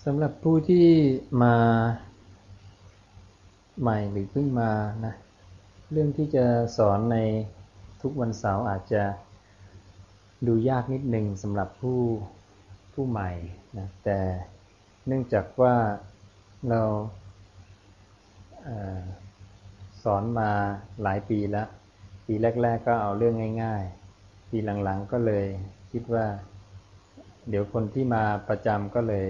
สำหรับผู้ที่มาใหม่หรือเพิ่งมานะเรื่องที่จะสอนในทุกวันเสาร์อาจจะดูยากนิดนึงสำหรับผู้ใหม่นะแต่เนื่องจากว่าเราสอนมาหลายปีแล้วปีแรกๆก็เอาเรื่องง่ายๆปีหลังๆก็เลยคิดว่าเดี๋ยวคนที่มาประจำก็เลย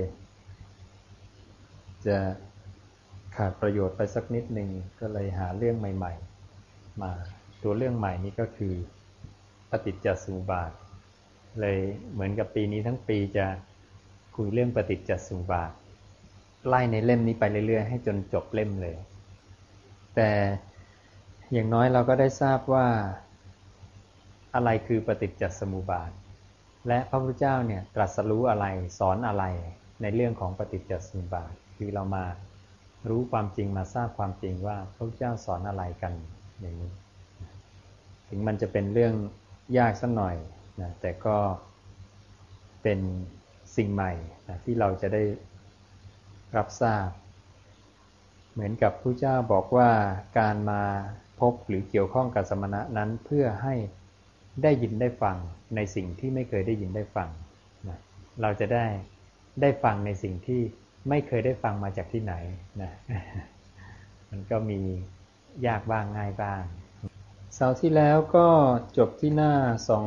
จะขาดประโยชน์ไปสักนิดนึงก็เลยหาเรื่องใหม่ๆมาตัวเรื่องใหม่นี้ก็คือปฏิจจสมุปบาทเลยเหมือนกับปีนี้ทั้งปีจะคุยเรื่องปฏิจจสมุปบาทไล่ในเล่มนี้ไปเรื่อยๆให้จนจบเล่มเลยแต่อย่างน้อยเราก็ได้ทราบว่าอะไรคือปฏิจจสมุปบาทและพระพุทธเจ้าเนี่ยตรัสรู้อะไรสอนอะไรในเรื่องของปฏิจจสมุปบาทคือเรามารู้ความจริงมาทราบความจริงว่าพระพุทธเจ้าสอนอะไรกันอย่างนี้ถึงมันจะเป็นเรื่องยากสักหน่อยนะแต่ก็เป็นสิ่งใหม่นะที่เราจะได้รับทราบเหมือนกับพระเจ้าบอกว่าการมาพบหรือเกี่ยวข้องกับสมณะนั้นเพื่อให้ได้ยินได้ฟังในสิ่งที่ไม่เคยได้ยินได้ฟังนะเราจะได้ฟังในสิ่งที่ไม่เคยได้ฟังมาจากที่ไหนนะมันก็มียากบ้างง่ายบ้างเสาร์ที่แล้วก็จบที่หน้า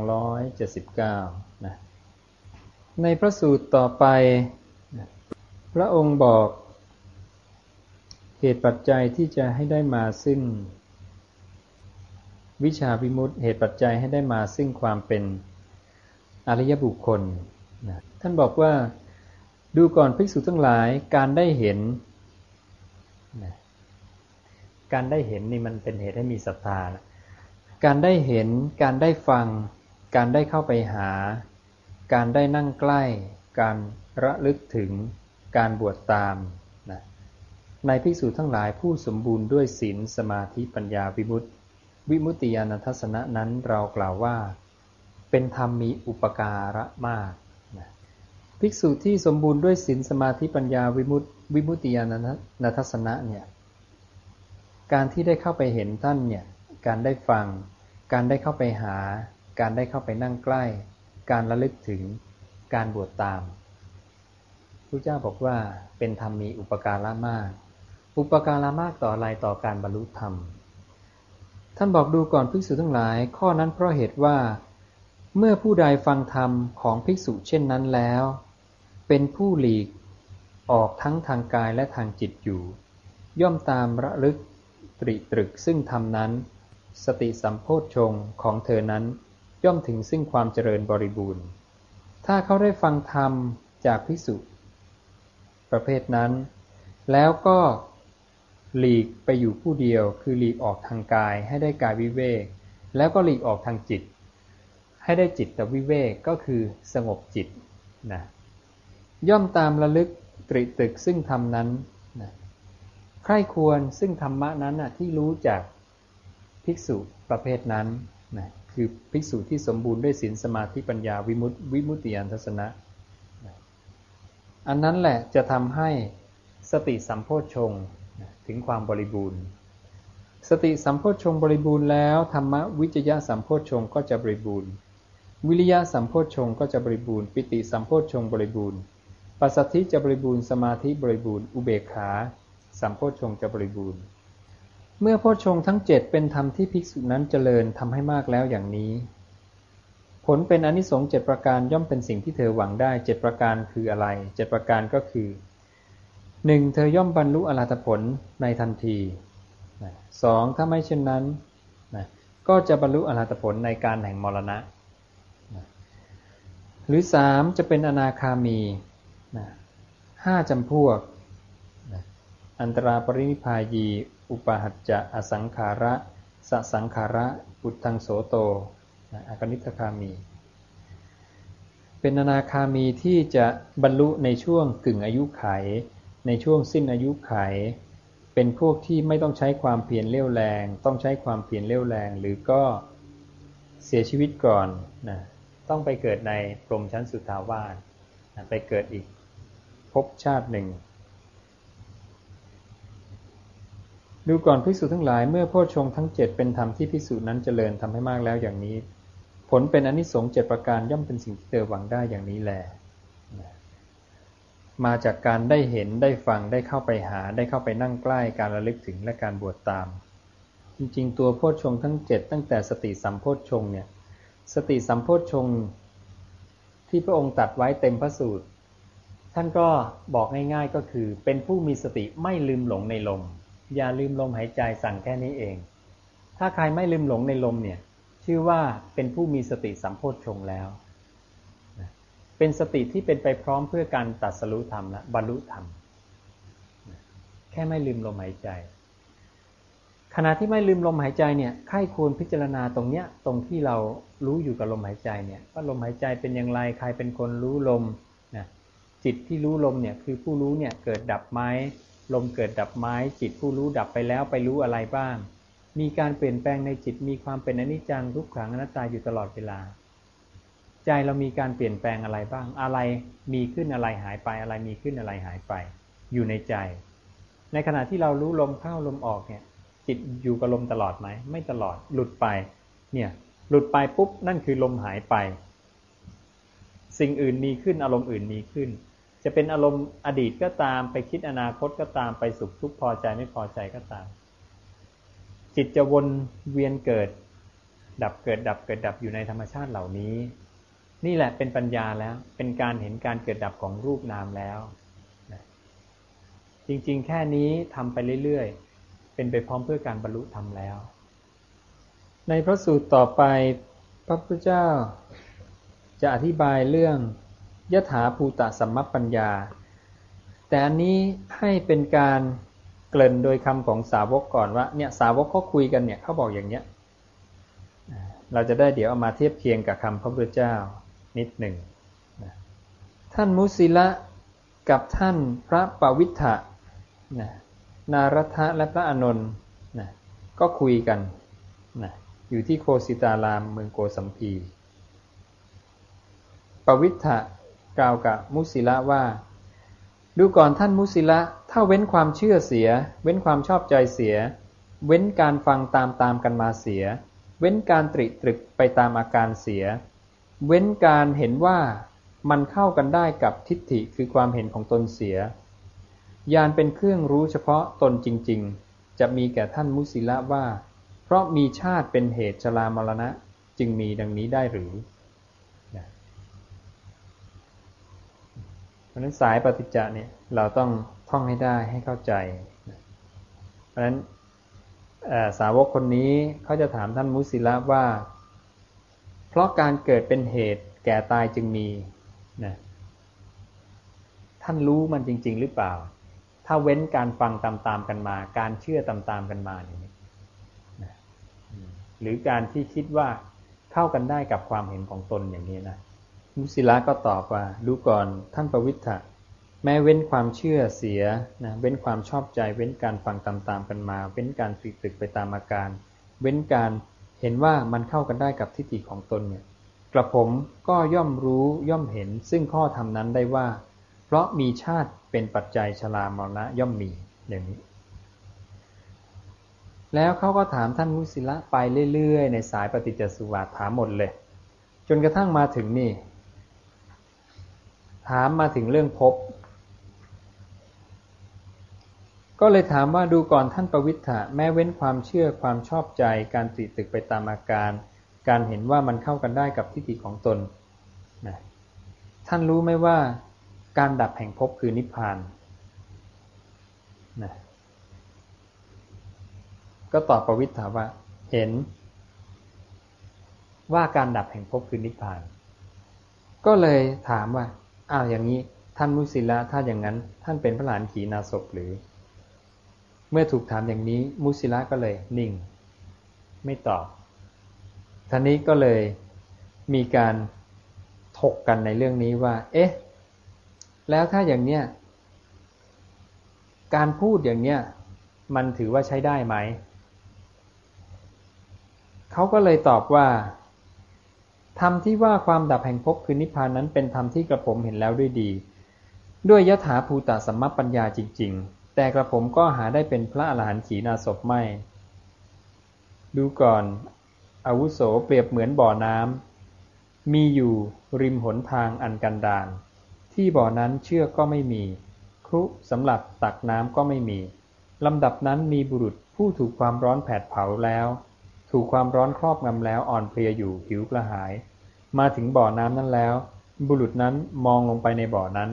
279นะในพระสูตรต่อไปพระองค์บอกเหตุปัจจัยที่จะให้ได้มาซึ่งวิชาวิมุตติเหตุปัจจัยให้ได้มาซึ่งความเป็นอริยบุคคลนะท่านบอกว่าดูก่อนภิกษุทั้งหลายการได้เห็นนะการได้เห็นนี่มันเป็นเหตุให้มีศรัทธานะการได้เห็นการได้ฟังการได้เข้าไปหาการได้นั่งใกล้การระลึกถึงการบวชตามนะในภิกษุทั้งหลายผู้สมบูรณ์ด้วยศีลสมาธิปัญญาวิมุตติญาณทัสสนะนั้นเรากล่าวว่าเป็นธรรมมีอุปการะมากนะภิกษุที่สมบูรณ์ด้วยศีลสมาธิปัญญาวิมุตติญาณทัสสนะเนี่ยการที่ได้เข้าไปเห็นท่านเนี่ยการได้ฟังการได้เข้าไปหาการได้เข้าไปนั่งใกล้การระลึกถึงการบวชตามพระเจ้าบอกว่าเป็นธรรมมีอุปการะมากอุปการะมากต่ออะไรต่อการบรรลุธรรมท่านบอกดูก่อนภิกษุทั้งหลายข้อนั้นเพราะเหตุว่าเมื่อผู้ใดฟังธรรมของภิกษุเช่นนั้นแล้วเป็นผู้หลีกออกทั้งทางกายและทางจิตอยู่ย่อมตามระลึกตรึกซึ่งธรรมนั้นสติสัมโพชฌงค์ของเธอนั้นย่อมถึงซึ่งความเจริญบริบูรณ์ถ้าเขาได้ฟังธรรมจากภิกษุประเภทนั้นแล้วก็หลีกไปอยู่ผู้เดียวคือหลีกออกทางกายให้ได้กายวิเวกแล้วก็หลีกออกทางจิตให้ได้จิตวิเวกก็คือสงบจิตนะย่อมตามระลึกตรึกซึ่งธรรมนั้นนะใคร่ควรซึ่งธรรมะนั้นนะที่รู้จากภิกษุประเภทนั้นนะคือภิกษุที่สมบูรณ์ด้วยศีลสมาธิปัญญาวิมุตติญาณทัสสนะอันนั้นแหละจะทำให้สติสัมโพชฌงค์ถึงความบริบูรณ์สติสัมโพชฌงค์บริบูรณ์แล้วธรรมวิจยะสัมโพชฌงค์ก็จะบริบูรณ์วิริยะสัมโพชฌงค์ก็จะบริบูรณ์ปิติสัมโพชฌงค์บริบูรณ์ปัสสัทธิจะบริบูรณ์สมาธิบริบูรณ์อุเบกขาสัมโพชฌงค์จะบริบูรณ์เมื่อโพชฌงค์ทั้ง7เป็นธรรมที่ภิกษุนั้นเจริญทำให้มากแล้วอย่างนี้ผลเป็นอานิสงส์7ประการย่อมเป็นสิ่งที่เธอหวังได้7ประการคืออะไร7ประการก็คือ 1. เธอย่อมบรรลุอรหัตผลในทันที 2. ถ้าไม่เช่นนั้นก็จะบรรลุอรหัตผลในการแห่งมรณะหรือ 3. จะเป็นอนาคามี5 จำพวกอันตราปรินิพพายีอุปาหัจจะอสังขาระสสังขาระอุทธังโสโตอกนิทคามีเป็นอนาคามีที่จะบรรลุในช่วงกึ่งอายุขัยในช่วงสิ้นอายุขัยเป็นพวกที่ไม่ต้องใช้ความเพียรเรี่ยวแรงต้องใช้ความเพียรเรี่ยวแรงหรือก็เสียชีวิตก่อนต้องไปเกิดในพรหมชั้นสุทธาวาสไปเกิดอีกภพชาติหนึ่งดูก่อนภิกษุทั้งหลายเมื่อโพชฌงค์ทั้ง7เป็นธรรมที่ภิกษุนั้นเจริญทำให้มากแล้วอย่างนี้ผลเป็นอานิสงส์7ประการย่อมเป็นสิ่งที่เธอหวังได้อย่างนี้แลมาจากการได้เห็นได้ฟังได้เข้าไปหาได้เข้าไปนั่งใกล้การระลึกถึงและการบวชตามจริงๆตัวโพชฌงค์ทั้ง7ตั้งแต่สติสัมโพชฌงค์เนี่ยสติสัมโพชฌงค์ที่พระองค์ตรัสไว้เต็มพระสูตรท่านก็บอกง่ายๆก็คือเป็นผู้มีสติไม่ลืมหลงในลมอย่าลืมลมหายใจสั่งแค่นี้เองถ้าใครไม่ลืมหลงในลมเนี่ยชื่อว่าเป็นผู้มีสติสัมโพชฌงค์แล้วเป็นสติที่เป็นไปพร้อมเพื่อการตรัสรู้ธรรมและบรรลุธรรมแค่ไม่ลืมลมหายใจขณะที่ไม่ลืมลมหายใจเนี่ยใคร่ควรพิจารณาตรงเนี้ยตรงที่เรารู้อยู่กับลมหายใจเนี่ยว่าลมหายใจเป็นอย่างไรใครเป็นคนรู้ลมนะจิตที่รู้ลมเนี่ยคือผู้รู้เนี่ยเกิดดับไหมลมเกิดดับไหมจิตผู้รู้ดับไปแล้วไปรู้อะไรบ้างมีการเปลี่ยนแปลงในจิตมีความเป็นอนิจจังทุกขังอนัตตาอยู่ตลอดเวลาใจเรามีการเปลี่ยนแปลงอะไรบ้างอะไรมีขึ้นอะไรหายไปอะไรมีขึ้นอะไรหายไปอยู่ในใจในขณะที่เรารู้ลมเข้าลมออกเนี่ยจิตอยู่กับลมตลอดไหมไม่ตลอดหลุดไปเนี่ยหลุดไปปุ๊บนั่นคือลมหายไปสิ่งอื่นมีขึ้นอารมณ์อื่นมีขึ้นจะเป็นอารมณ์อดีตก็ตามไปคิดอนาคตก็ตามไปสุขทุกข์พอใจไม่พอใจก็ตามจิตจะวนเวียนเกิดดับเกิดดับเกิดดับอยู่ในธรรมชาติเหล่านี้นี่แหละเป็นปัญญาแล้วเป็นการเห็นการเกิดดับของรูปนามแล้วจริงๆแค่นี้ทำไปเรื่อยๆเป็นไปพร้อมเพื่อการบรรลุธรรมแล้วในพระสูตรต่อไปพระพุทธเจ้าจะอธิบายเรื่องยถาภูตสัมมัปปัญญาแต่อันนี้ให้เป็นการเกริ่นโดยคำของสาวกก่อนว่าเนี่ยสาวกเขาคุยกันเนี่ยเขาบอกอย่างเนี้ยเราจะได้เดี๋ยวเอามาเทียบเคียงกับคำพระพุทธเจ้านิดหนึ่งท่านมุสิละกับท่านพระปวิทธะนารทะและพระอานนท์ก็คุยกันอยู่ที่โคสิตารามเมืองโกสัมพีปวิทธะกล่าวกับมุสิละว่าดูก่อนท่านมุสิละถ้าเว้นความเชื่อเสียเว้นความชอบใจเสียเว้นการฟังตามกันมาเสียเว้นการตริตรึกไปตามอาการเสียเว้นการเห็นว่ามันเข้ากันได้กับทิฏฐิคือความเห็นของตนเสียญาณเป็นเครื่องรู้เฉพาะตนจริงๆจะมีแก่ท่านมุสิละว่าเพราะมีชาติเป็นเหตุชรามรณะจึงมีดังนี้ได้หรือเพราะฉะนั้นสายปฏิจจ์เนี่ยเราต้องท่องให้ได้ให้เข้าใจเพราะฉะนั้นสาวกคนนี้เขาจะถามท่านมุสิละว่าเพราะการเกิดเป็นเหตุแก่ตายจึงมีนะท่านรู้มันจริงๆหรือเปล่าถ้าเว้นการฟังตามๆกันมาการเชื่อตามๆกันมาอย่างนี้นะหรือการที่คิดว่าเข้ากันได้กับความเห็นของตนอย่างนี้นะมุสิละก็ตอบว่าดูก่อนท่านปวิทธะแม้เว้นความเชื่อเสียนะเว้นความชอบใจเว้นการฟังตามๆกันมาเว้นการตริตรึกไปตามอาการเว้นการเห็นว่ามันเข้ากันได้กับทิฏฐิของตนเนี่ยกระผมก็ย่อมรู้ย่อมเห็นซึ่งข้อธรรมนั้นได้ว่าเพราะมีชาติเป็นปัจจัยชรามรณะย่อมมีอย่างนี้แล้วเขาก็ถามท่านมุสิละไปเรื่อยๆในสายปฏิจจสุบาทถามหมดเลยจนกระทั่งมาถึงนี่ถามมาถึงเรื่องภพก็เลยถามว่าดูก่อนท่านปวิทธะแม้เว้นความเชื่อความชอบใจการตริตรึกไปตามอาการการเห็นว่ามันเข้ากันได้กับทิฏฐิของตนนะท่านรู้ไหมว่าการดับแห่งภพคือนิพพานนะก็ตอบปวิทธะว่าเห็นว่าการดับแห่งภพคือนิพพานก็เลยถามว่าอย่างนี้ท่านมุสิละถ้าอย่างนั้นท่านเป็นพระหลานขีณาสพหรือเมื่อถูกถามอย่างนี้มุสิละก็เลยนิ่งไม่ตอบท่านี้ก็เลยมีการถกกันในเรื่องนี้ว่าเอ๊ะแล้วถ้าอย่างเนี้ยการพูดอย่างเนี้ยมันถือว่าใช้ได้ไหมเขาก็เลยตอบว่าธรรมที่ว่าความดับแห่งภพคือนิพพานนั้นเป็นธรรมที่กระผมเห็นแล้วด้วยดีด้วยยถาภูตสัมมัปปัญญาจริงๆแต่กระผมก็หาได้เป็นพระอรหันต์ขีณาสพไม่ ดูก่อนอาวุโสเปรียบเหมือนบ่อน้ำมีอยู่ริมหนทางอันกันดารที่บ่อนั้นเชือกก็ไม่มีครุสำหรับตักน้ำก็ไม่มีลำดับนั้นมีบุรุษผู้ถูกความร้อนแผดเผาแล้วถูกความร้อนครอบงำแล้วอ่อนเพลียอยู่หิวกระหายมาถึงบ่อน้ำนั้นแล้วบุรุษนั้นมองลงไปในบ่อนั้น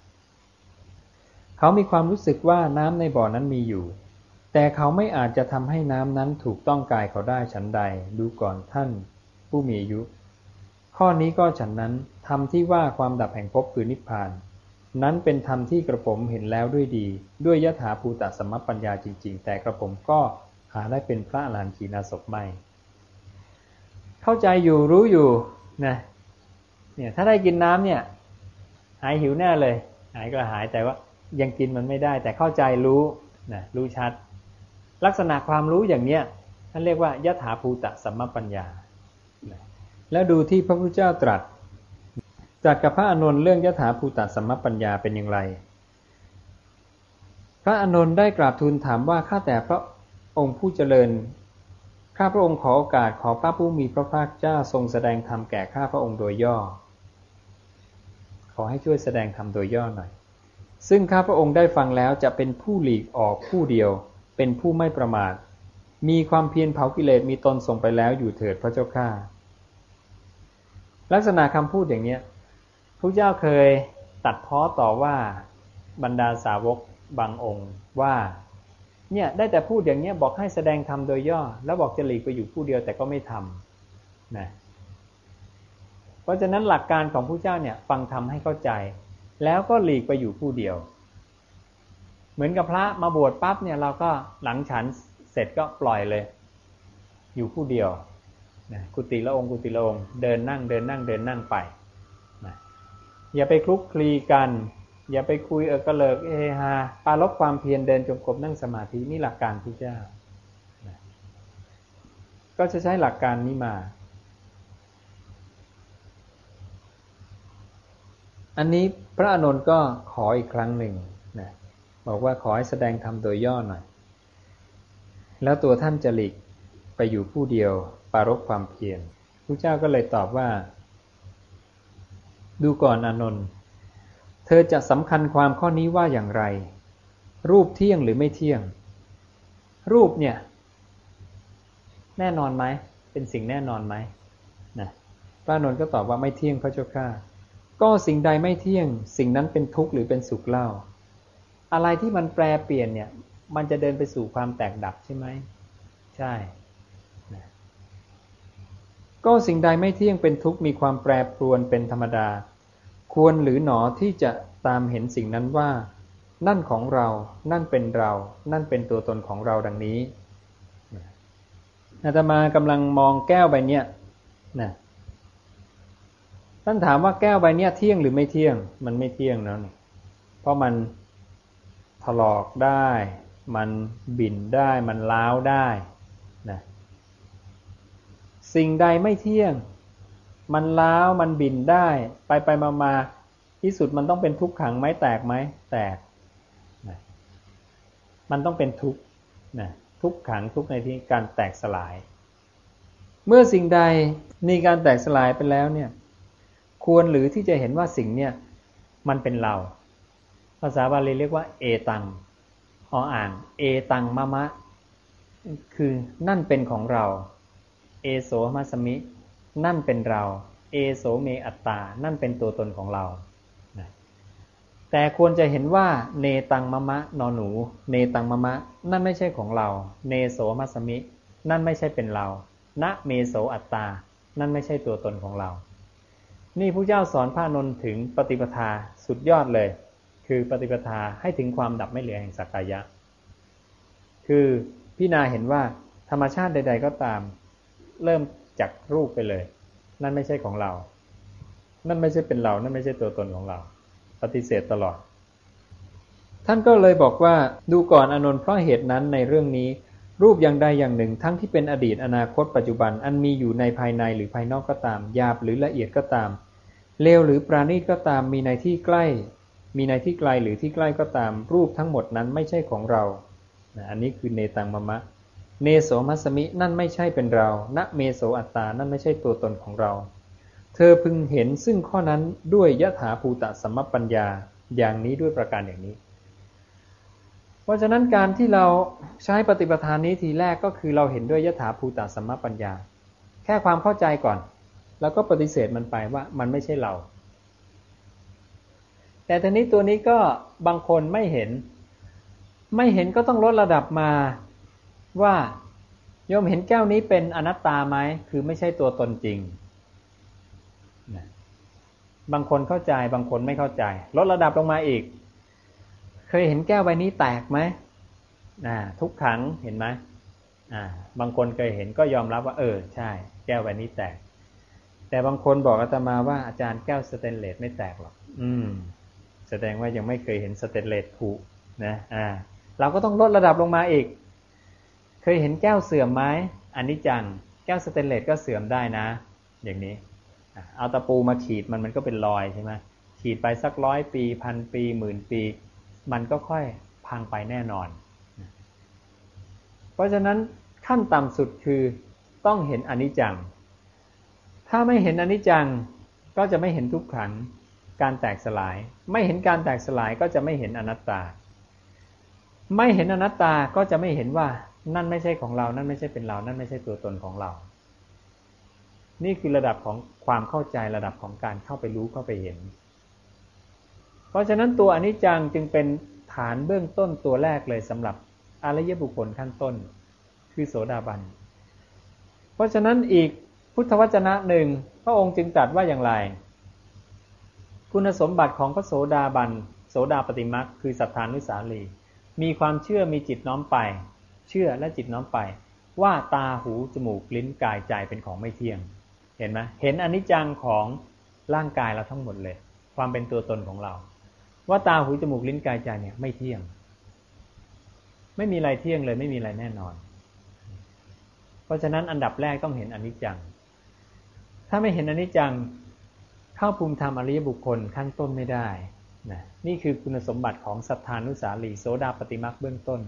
เขามีความรู้สึกว่าน้ำในบ่อนั้นมีอยู่แต่เขาไม่อาจจะทำให้น้ำนั้นถูกต้องกายเขาได้ฉันใดดูก่อนท่านผู้มีอายุข้อนี้ก็ฉันนั้นธรรมที่ว่าความดับแห่งภพคือนิพพานนั้นเป็นธรรมที่กระผมเห็นแล้วด้วยดีด้วยยถาภูตสัมมัปปัญญาจริงๆแต่กระผมก็หาได้เป็นพระอรหันต์ขีณาสพไม่เข้าใจอยู่รู้อยู่นะเนี่ยถ้าได้กินน้ำเนี่ยหายหิวแน่เลยหายกระหายแต่ว่ายังกินมันไม่ได้แต่เข้าใจรู้นะรู้ชัดลักษณะความรู้อย่างเนี้ยท่านเรียกว่ายถาภูตสัมมัปปัญญาแล้วดูที่พระพุทธเจ้าตรัสกับพระอานนท์เรื่องยถาภูตสัมมัปปัญญาเป็นอย่างไรพระอานนท์ได้กราบทูลถามว่าข้าแต่พระองค์ผู้เจริญข้าพระองค์ขอโอกาสขอพระผู้มีพระภาคเจ้าทรงแสดงธรรมแก่ข้าพระองค์โดยย่อขอให้ช่วยแสดงธรรมโดยย่อหน่อยซึ่งข้าพระองค์ได้ฟังแล้วจะเป็นผู้หลีกออกผู้เดียวเป็นผู้ไม่ประมาทมีความเพียรเผากิเลสมีตนส่งไปแล้วอยู่เถิดพระเจ้าข้าลักษณะคำพูดอย่างนี้พระเจ้าเคยตัดพ้อต่อว่าบรรดาสาวกบางองค์ว่าเนี่ยได้แต่พูดอย่างนี้บอกให้แสดงธรรมโดยย่อแล้วบอกจะหลีกไปอยู่ผู้เดียวแต่ก็ไม่ทำนะเพราะฉะนั้นหลักการของพระเจ้าเนี่ยฟังธรรมให้เข้าใจแล้วก็หลีกไปอยู่ผู้เดียวเหมือนกับพระมาบวชปั๊บเนี่ยเราก็หลังฉันเสร็จก็ปล่อยเลยอยู่ผู้เดียวนะกุฏิละองค์กุฏิละองค์เดินนั่งเดินนั่งเดินนั่งไปนะอย่าไปคลุกคลีกันอย่าไปคุยกระเลิกเฮฮาปาลบความเพียรเดินจงกรมนั่งสมาธินี่หลักการพระเจ้านะก็จะใช้หลักการนี้มาอันนี้พระอานนท์ก็ขออีกครั้งหนึ่งนะบอกว่าขอให้แสดงธรรมโดยย่อหน่อยแล้วตัวท่านจะหลีกไปอยู่ผู้เดียวปรารภความเพียรพระเจ้าก็เลยตอบว่าดูก่อนอานนท์เธอจะสำคัญความข้อนี้ว่าอย่างไรรูปเที่ยงหรือไม่เที่ยงรูปเนี่ยแน่นอนไหมเป็นสิ่งแน่นอนไหมนะพระอานนท์ก็ตอบว่าไม่เที่ยงพระเจ้าข้าก็สิ่งใดไม่เที่ยงสิ่งนั้นเป็นทุกข์หรือเป็นสุขเล่าอะไรที่มันแปรเปลี่ยนเนี่ยมันจะเดินไปสู่ความแตกดับใช่ไหมใช่นะก็สิ่งใดไม่เที่ยงเป็นทุกข์มีความแปรปรวนเป็นธรรมดาควรหรือหนอที่จะตามเห็นสิ่งนั้นว่านั่นของเรานั่นเป็นเรานั่นเป็นตัวตนของเราดังนี้อาตมากำลังมองแก้วใบเนี้ยนะท่านถามว่าแก้วใบเนี้ยเที่ยงหรือไม่เที่ยงมันไม่เที่ยงนะเพราะมันถลอกได้มันบิ่นได้มันร้าวได้นะสิ่งใดไม่เที่ยงมันร้าวมันบิ่นได้ไปมาที่สุดมันต้องเป็นทุกขังไหมแตกไหมแตกนะมันต้องเป็นทุกข์นะทุกขังทุกในที่การแตกสลายเมื่อสิ่งใดมีการแตกสลายไปแล้วเนี่ยควรหรือที่จะเห็นว่าสิ่งเนี่ยมันเป็นเราภาษาบาลีเรียกว่าเอตังอ่านเอตังมะมะคือนั่นเป็นของเราเอโสมัสมินั่นเป็นเราเอโสเมอัตตานั่นเป็นตัวตนของเราแต่ควรจะเห็นว่าเนตังมะมะนอหนูเนตังมะมะนั่นไม่ใช่ของเราเนโสมัสมินั่นไม่ใช่เป็นเรานะเมโสอัตตานั่นไม่ใช่ตัวตนของเรานี่พระเจ้าสอนพระอานนท์ถึงปฏิปทาสุดยอดเลยคือปฏิปทาให้ถึงความดับไม่เหลือแห่งสักกายะคือพิจารณาเห็นว่าธรรมชาติใดๆก็ตามเริ่มจากรูปไปเลยนั่นไม่ใช่ของเรานั่นไม่ใช่เป็นเรานั่นไม่ใช่ตัวตนของเราปฏิเสธตลอดท่านก็เลยบอกว่าดูก่อนอานนท์เพราะเหตุนั้นในเรื่องนี้รูปอย่างใดอย่างหนึ่งทั้งที่เป็นอดีตอนาคตปัจจุบันอันมีอยู่ในภายในหรือภายนอกก็ตามหยาบหรือละเอียดก็ตามเลวหรือปราณีตก็ตามมีในที่ใกล้มีในที่ไกลหรือที่ใกล้ก็ตามรูปทั้งหมดนั้นไม่ใช่ของเราอันนี้คือเนตังมะมะเนโสมัสสมินั่นไม่ใช่เป็นเราณเมโสอัตตานั่นไม่ใช่ตัวตนของเราเธอพึงเห็นซึ่งข้อนั้นด้วยยถาภูตสัมมปัญญาอย่างนี้ด้วยประการอย่างนี้เพราะฉะนั้นการที่เราใช้ปฏิปทานนี้ทีแรกก็คือเราเห็นด้วยยถาภูตสัมมปัญญาแค่ความเข้าใจก่อนแล้วก็ปฏิเสธมันไปว่ามันไม่ใช่เราแต่ทีนี้ตัวนี้ก็บางคนไม่เห็นก็ต้องลดระดับมาว่าโยมเห็นแก้วนี้เป็นอนัตตาไหมคือไม่ใช่ตัวตนจริงบางคนเข้าใจบางคนไม่เข้าใจลดระดับลงมาอีกเคยเห็นแก้วใบนี้แตกไหมทุกครั้งเห็นไหมบางคนเคยเห็นก็ยอมรับว่าใช่แก้วใบนี้แตกแต่บางคนบอกอาตมาว่าอาจารย์แก้วสเตนเลสไม่แตกหรอกแสดงว่ายังไม่เคยเห็นสเตนเลสผุนะเราก็ต้องลดระดับลงมาอีกเคยเห็นแก้วเสื่อมไหมอนิจจังแก้วสเตนเลสก็เสื่อมได้นะอย่างนี้เอาตะปูมาขีดมันก็เป็นรอยใช่ไหมขีดไปสัก100 ปี1,000 ปี10,000 ปีมันก็ค่อยพังไปแน่นอนเพราะฉะนั้นขั้นต่ำสุดคือต้องเห็นอนิจจังถ้าไม่เห็นอนิจจังก็จะไม่เห็นทุกขังการแตกสลายไม่เห็นการแตกสลายก็จะไม่เห็นอนัตตาไม่เห็นอนัตตาก็จะไม่เห็นว่านั่นไม่ใช่ของเรานั่นไม่ใช่เป็นเรานั่นไม่ใช่ตัวตนของเรานี่คือระดับของความเข้าใจระดับของการเข้าไปรู้เข้าไปเห็นเพราะฉะนั้นตัวอนิจจังจึงเป็นฐานเบื้องต้นตัวแรกเลยสำหรับอริยบุคคลขั้นต้นคือโสดาบันเพราะฉะนั้นอีกพุทธวจนะหนึ่งพระองค์จึงตรัสว่าอย่างไรคุณสมบัติของพระโสดาบันโสดาปฏิมรรคคือสัทธานุสาลีมีความเชื่อมีจิตน้อมไปเชื่อและจิตน้อมไปว่าตาหูจมูกลิ้นกายใจเป็นของไม่เที่ยงเห็นไหมเห็นอนิจจังของร่างกายเราทั้งหมดเลยความเป็นตัวตนของเราว่าตาหูจมูกลิ้นกายใจเนี่ยไม่เที่ยงไม่มีอะไรเที่ยงเลยไม่มีอะไรแน่นอนเพราะฉะนั้นอันดับแรกต้องเห็นอนิจจังถ้าไม่เห็นอนิจจังเข้าภูมิธรรมอริยบุคคลขั้นต้นไม่ได้นะนี่คือคุณสมบัติของสัทธานุสาลีโสดาปฏิมรรคเบื้องต้น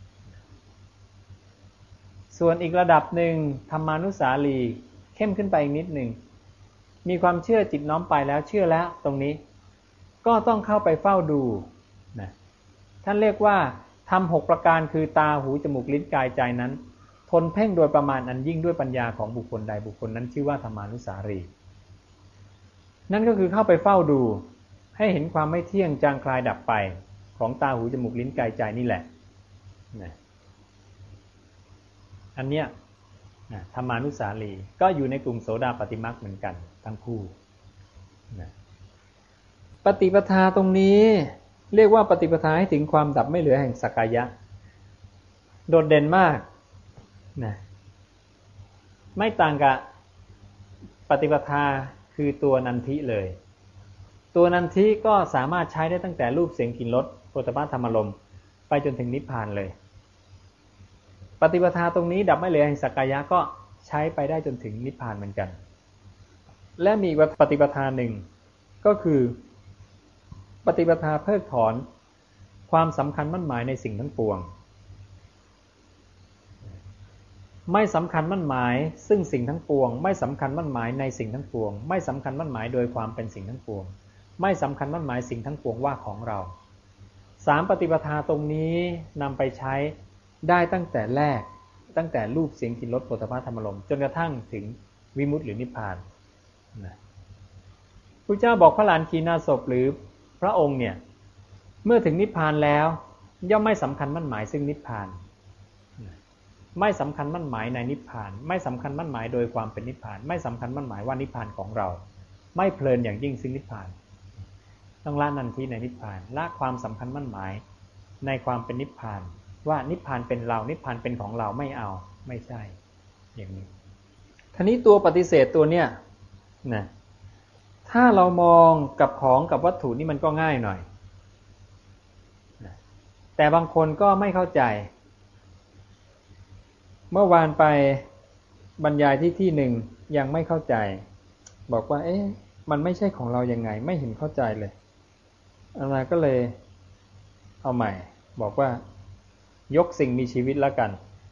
ส่วนอีกระดับหนึ่งธรรมานุสาลีเข้มขึ้นไปอีกนิดหนึ่งมีความเชื่อจิตน้อมไปแล้วเชื่อแล้วตรงนี้ก็ต้องเข้าไปเฝ้าดูนะท่านเรียกว่าทำ6ประการคือตาหูจมูกลิ้นกายใจนั้นทนเพ่งโดยประมาณอันยิ่งด้วยปัญญาของบุคคลใดบุคคลนั้นชื่อว่าธรรมานุสาลีนั่นก็คือเข้าไปเฝ้าดูให้เห็นความไม่เที่ยงจางคลายดับไปของตาหูจมูกลิ้นกายใจนี่แหละนะอันเนี้ยธรรมานุสาลีก็อยู่ในกลุ่มโสดาปฏิมรรคเหมือนกันทั้งคู่นะปฏิปทาตรงนี้เรียกว่าปฏิปทาให้ถึงความดับไม่เหลือแห่งสักกายะโดดเด่นมากนะไม่ต่างกับปฏิปทาคือตัวนันทิเลยตัวนันทิก็สามารถใช้ได้ตั้งแต่รูปเสียงกลิ่นรสโผฏฐัพพะธรรมารมณ์ไปจนถึงนิพพานเลยปฏิปทาตรงนี้ดับไม่เหลือแห่งสักกายะก็ใช้ไปได้จนถึงนิพพานเหมือนกันและมีปฏิปทาหนึ่งก็คือปฏิปทาเพิกถอนความสำคัญมั่นหมายในสิ่งทั้งปวงไม่สำคัญมั่นหมายซึ่งสิ่งทั้งปวงไม่สำคัญมั่นหมายในสิ่งทั้งปวงไม่สำคัญมั่นหมายโดยความเป็นสิ่งทั้งปวงไม่สำคัญมั่นหมายสิ่งทั้งปวงว่าของเรา3ปฏิปทาตรงนี้นำไปใช้ได้ตั้งแต่แรกตั้งแต่รูปเสียงกลิ่นรสโผฏฐัพพะธรรมารมณ์จนกระทั่งถึงวิมุตติหรือนิพพานนะพระเจ้าบอกพระหลานขีณาสพหรือพระองค์เนี่ยเมื่อถึงนิพพานแล้วย่อมไม่สำคัญมั่นหมายซึ่งนิพพานไม่สำคัญมั่นหมายในนิพพานไม่สำคัญมั่นหมายโดยความเป็นนิพพานไม่สำคัญมั่นหมายว่านิพพานของเราไม่เพลินอย่างยิ่งซึ่งนิพพานต้องละนันทิในนิพพานละความสำคัญมั่นหมายในความเป็นนิพพานว่านิพพานเป็นเรานิพพานเป็นของเราไม่เอาไม่ใช่อย่างนี้ทีนี้ตัวปฏิเสธตัวเนี้ยนะถ้าเรามองกับของกับวัตถุนี่มันก็ง่ายหน่อยนะแต่บางคนก็ไม่เข้าใจเมื่อวานไปบรรยายที่หนึ่งยังไม่เข้าใจบอกว่ามันไม่ใช่ของเรายังไงไม่เห็นเข้าใจเลยอาตมาก็เลยเอาใหม่บอกว่ายกสิ่งมีชีวิตแล้วกัน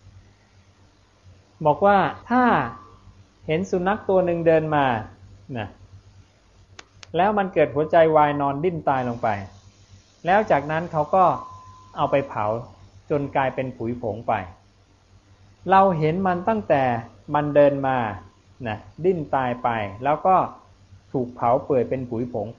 บอกว่าถ้าเห็นสุนัขตัวหนึ่งเดินมานะแล้วมันเกิดหัวใจวายนอนดิ้นตายลงไปแล้วจากนั้นเขาก็เอาไปเผาจนกลายเป็นผุยผงไปเราเห็นมันตั้งแต่มันเดินมานะดิ้นตายไปแล้วก็ถูกเผาเปื่อยเป็นผุยผงไป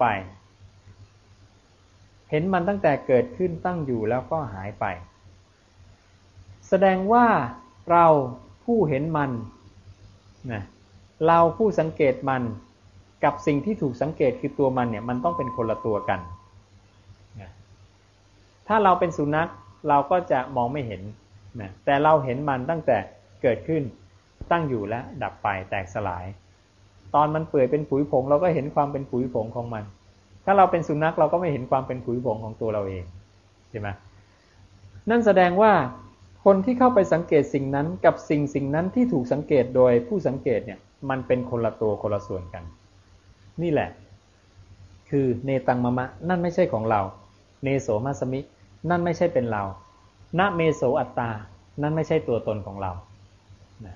เห็นมันตั้งแต่เกิดขึ้นตั้งอยู่แล้วก็หายไปแสดงว่าเราผู้เห็นมันนะเราผู้สังเกตมันกับสิ่งที่ถูกสังเกตคือตัวมันเนี่ยมันต้องเป็นคนละตัวกันนะถ้าเราเป็นสุนัขเราก็จะมองไม่เห็นนะแต่เราเห็นมันตั้งแต่เกิดขึ้นตั้งอยู่และดับไปแตกสลายตอนมันเปื่อยเป็นผุยผงเราก็เห็นความเป็นผุยผงของมันถ้าเราเป็นสุนัขเราก็ไม่เห็นความเป็นผุยผงของตัวเราเองใช่ไหมนั่นแสดงว่าคนที่เข้าไปสังเกตสิ่งนั้นกับสิ่งนั้นที่ถูกสังเกตโดยผู้สังเกตเนี่ยมันเป็นคนละตัวคนละส่วนกันนี่แหละคือเนตังมะมะนั่นไม่ใช่ของเราเนโสมัสมินั่นไม่ใช่เป็นเรานะเมโสอัตตานั่นไม่ใช่ตัวตนของเรานะ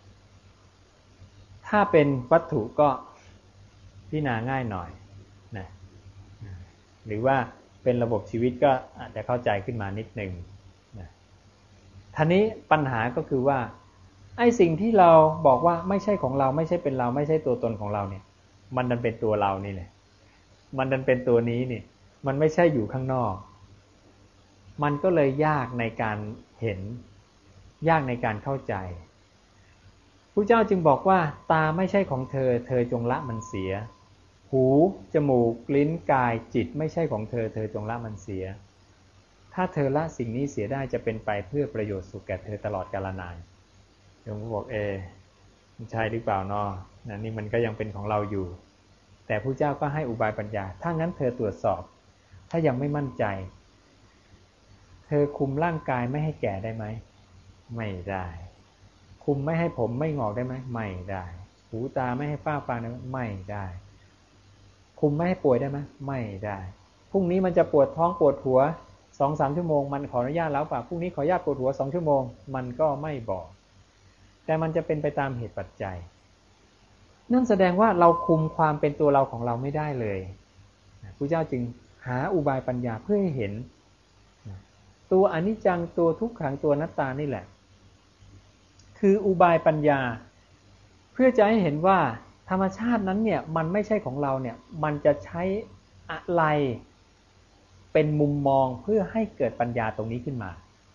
ถ้าเป็นวัตถุก็พิจารณาง่ายหน่อยนะหรือว่าเป็นระบบชีวิตก็อาจจะเข้าใจขึ้นมานิดนึงนะทีนี้ปัญหาก็คือว่าไอ้สิ่งที่เราบอกว่าไม่ใช่ของเราไม่ใช่เป็นเราไม่ใช่ตัวตนของเราเนี่ยมันดันเป็นตัวเรานี่แหละมันดันเป็นตัวนี้นี่มันไม่ใช่อยู่ข้างนอกมันก็เลยยากในการเห็นยากในการเข้าใจพระเจ้าจึงบอกว่าตาไม่ใช่ของเธอเธอจงละมันเสียหูจมูกลิ้นกายจิตไม่ใช่ของเธอเธอจงละมันเสียถ้าเธอละสิ่งนี้เสียได้จะเป็นไปเพื่อประโยชน์สุขแก่เธอตลอดกาลนานโยมก็บอกมันใช่หรือเปล่านาะนี่มันก็ยังเป็นของเราอยู่แต่พระเจ้าก็ให้อุบายปัญญาถ้างั้นเธอตรวจสอบถ้ายังไม่มั่นใจเธอคุมร่างกายไม่ให้แก่ได้ไหมไม่ได้คุมไม่ให้ผมไม่งอกได้ไหมไม่ได้หูตาไม่ให้ฝ้าฟางได้ไหมไม่ได้คุมไม่ให้ป่วยได้ไหมไม่ได้พรุ่งนี้มันจะปวดท้องปวดหัว 2-3 ชั่วโมงมันขออนุญาตแล้วป่ะพรุ่งนี้ขออนุญาตปวดหัว2 ชั่วโมงมันก็ไม่บอกแต่มันจะเป็นไปตามเหตุปัจจัยนั่นแสดงว่าเราคุมความเป็นตัวเราของเราไม่ได้เลยพระเจ้าจึงหาอุบายปัญญาเพื่อให้เห็นตัวอนิจจังตัวทุกขังตัวอนัตตานี่แหละคืออุบายปัญญาเพื่อจะให้เห็นว่าธรรมชาตินั้นเนี่ยมันไม่ใช่ของเราเนี่ยมันจะใช้อะไรเป็นมุมมองเพื่อให้เกิดปัญญาตรงนี้ขึ้นมา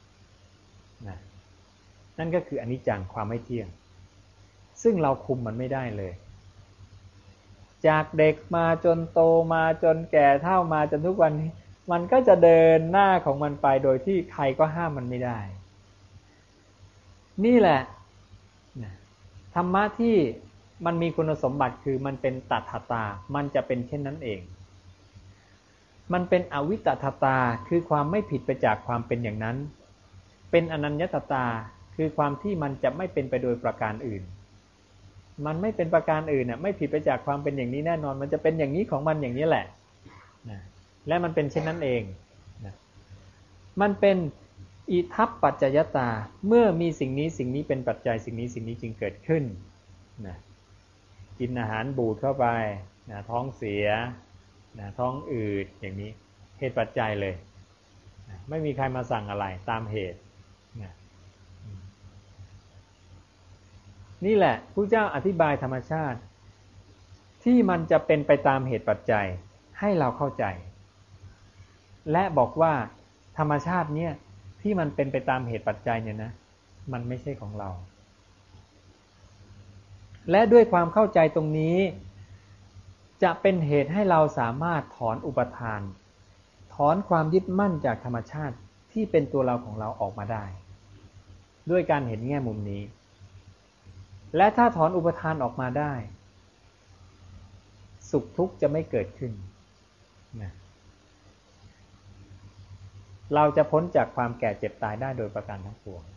นั่นก็คืออนิจจังความไม่เที่ยงซึ่งเราคุมมันไม่ได้เลยจากเด็กมาจนโตมาจนแก่เฒ่ามาจนทุกวันนี้มันก็จะเดินหน้าของมันไปโดยที่ใครก็ห้ามมันไม่ได้นี่แหละธรรมะที่มันมีคุณสมบัติคือมันเป็นตัทธตามันจะเป็นเช่นนั้นเองมันเป็นอวิตัทธตาคือความไม่ผิดไปจากความเป็นอย่างนั้นเป็นอนัญญตตาคือความที่มันจะไม่เป็นไปโดยประการอื่นมันไม่เป็นประการอื่นไม่ผิดไปจากความเป็นอย่างนี้แน่นอนมันจะเป็นอย่างนี้ของมันอย่างนี้แหละและมันเป็นเช่นนั้นเองมันเป็นอิทัปปัจจยตาเมื่อมีสิ่งนี้เป็นปัจจัยสิ่งนี้จึงเกิดขึ้นกินอาหารบูดเข้าไปท้องเสียท้องอืดอย่างนี้เหตุปัจจัยเลยไม่มีใครมาสั่งอะไรตามเหตุนี่แหละพระเจ้าอธิบายธรรมชาติที่มันจะเป็นไปตามเหตุปัจจัยให้เราเข้าใจและบอกว่าธรรมชาติเนี่ยที่มันเป็นไปตามเหตุปัจจัยเนี่ยนะมันไม่ใช่ของเราและด้วยความเข้าใจตรงนี้จะเป็นเหตุให้เราสามารถถอนอุปทานถอนความยึดมั่นจากธรรมชาติที่เป็นตัวเราของเราออกมาได้ด้วยการเห็นแง่มุมนี้และถ้าถอนอุปทานออกมาได้สุขทุกข์จะไม่เกิดขึ้นเราจะพ้นจากความแก่เจ็บตายได้โดยประการทั้งปวง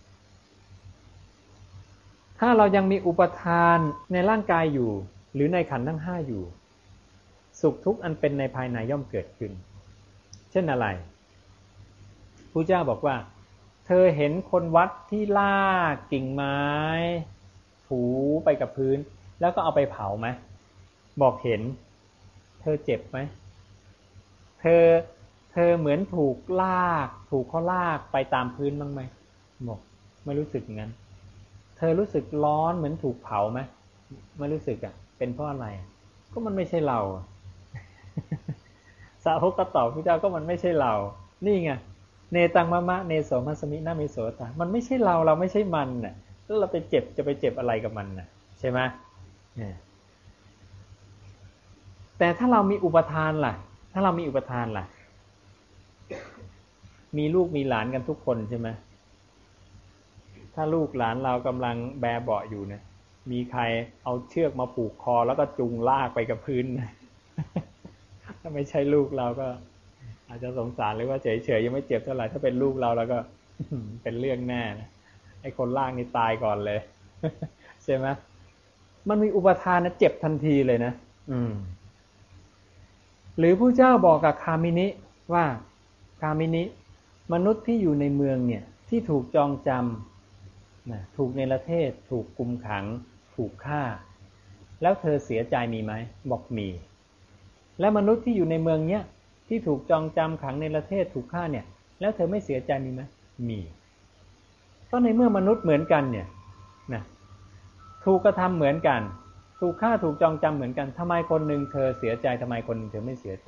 ถ้าเรายังมีอุปทานในร่างกายอยู่หรือในขันธ์ทั้ง5อยู่สุขทุกข์อันเป็นในภายในย่อมเกิดขึ้นเช่นอะไรพระเจ้าบอกว่าเธอเห็นคนวัดที่ลากกิ่งไม้ถูไปกับพื้นแล้วก็เอาไปเผาไหมบอกเห็นเธอเจ็บไหมเธอเหมือนถูกเขาลากไปตามพื้นบ้างไหมบอกไม่รู้สึกงั้นเธอรู้สึกร้อนเหมือนถูกเผาไหมไม่รู้สึกเป็นเพราะอะไรก็มันไม่ใช่เราสาวกก็ตอบพระเจ้าก็มันไม่ใช่เรานี่ไงเนตังมะมะเนโสมัสมินามิโสตามันไม่ใช่เราไม่ใช่มันน่ะแล้วเราจะไปเจ็บอะไรกับมันน่ะใช่ไหมแต่ถ้าเรามีอุปทานล่ะมีลูกมีหลานกันทุกคนใช่ไหมถ้าลูกหลานเรากำลังแบเบาะอยู่เนี่ยมีใครเอาเชือกมาผูกคอแล้วก็จูงลากไปกับพื้นถ้าไม่ใช่ลูกเราก็อาจจะสงสารหรือว่าเฉยๆยังไม่เจ็บเท่าไหร่ถ้าเป็นลูกเราแล้วก็เป็นเรื่องแน่นะไอ้คนลากนี่ตายก่อนเลยใช่ไหมมันมีอุปทานนะเจ็บทันทีเลยนะหรือผู้เจ้าบอกกับคามินิว่าคามินิมนุษย์ที่อยู่ในเมืองเนี่ยที่ถูกจองจำนะถูกเนรเทศถูกกุมขังถูกฆ่าแล้วเธอเสียใจมีไหมบอกมีและมนุษย์ที่อยู่ในเมืองเนี้ยที่ถูกจองจำขังเนรเทศถูกฆ่าเนี่ยแล้วเธอไม่เสียใจมีไหมมีก็ในเมื่อมนุษย์เหมือนกันเนี่ยนะถูกกระทำเหมือนกันถูกฆ่าถูกจองจำเหมือนกันทำไมคนหนึ่งเธอเสียใจทำไมคนหนึ่งเธอไม่เสียใจ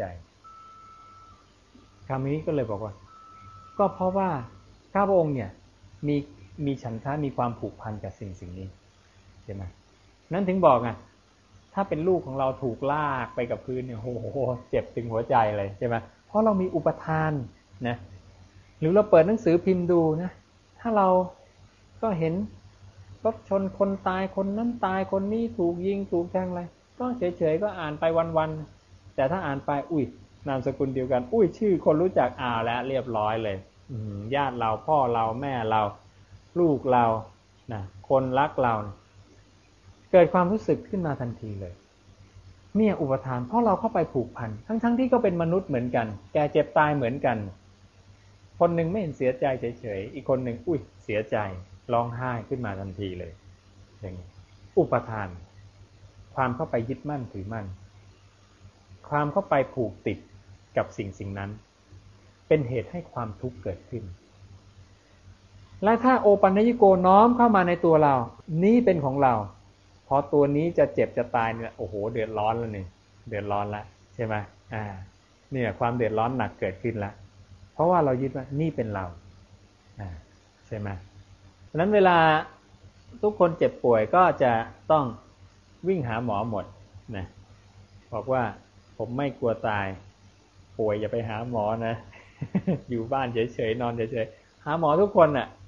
คำนี้ก็เลยบอกว่าก็เพราะว่าข้าพระองค์เนี่ยมีฉันทะมีความผูกพันกับสิ่งนี้ใช่ไหมนั้นถึงบอกถ้าเป็นลูกของเราถูกลากไปกับพื้นเนี่ยโอ้โหเจ็บถึงหัวใจเลยใช่ไหมเพราะเรามีอุปทานนะหรือเราเปิดหนังสือพิมพ์ดูนะถ้าเราก็เห็นรถชนคนตายคนนั้นตายคนนี้ถูกยิงถูกแทงอะไรก็เฉยๆก็อ่านไปวันๆแต่ถ้าอ่านไปอุ้ยนามสกุลเดียวกันอุ้ยชื่อคนรู้จักแล้วเรียบร้อยเลยญาติเราพ่อเราแม่เราลูกเรานะคนรักเราเกิดความรู้สึกขึ้นมาทันทีเลยเนี่ยอุปทานเพราะเราเข้าไปผูกพันทั้งที่ก็เป็นมนุษย์เหมือนกันแก่เจ็บตายเหมือนกันคนหนึ่งไม่เห็นเสียใจเฉยๆอีกคนหนึ่งอุ้ยเสียใจร้องไห้ขึ้นมาทันทีเลยอย่างนี้อุปทานความเข้าไปยึดมั่นถือมั่นความเข้าไปผูกติดกับสิ่งนั้นเป็นเหตุให้ความทุกข์เกิดขึ้นและถ้าโอปัญญิโกน้อมเข้ามาในตัวเรานี้เป็นของเราพอตัวนี้จะเจ็บจะตายเนี่ยโอ้โหเดือดร้อนแล้วนี่เดือดร้อนแล้วใช่ไหมเนี่ยความเดือดร้อนหนักเกิดขึ้นแล้วเพราะว่าเรายึดว่านี่เป็นเราใช่ไหมฉะนั้นเวลาทุกคนเจ็บป่วยก็จะต้องวิ่งหาหมอหมดนะบอกว่าผมไม่กลัวตายป่วยอย่าไปหาหมอนะ อยู่บ้านเฉยๆนอนเฉยๆหาหมอทุกคนนะ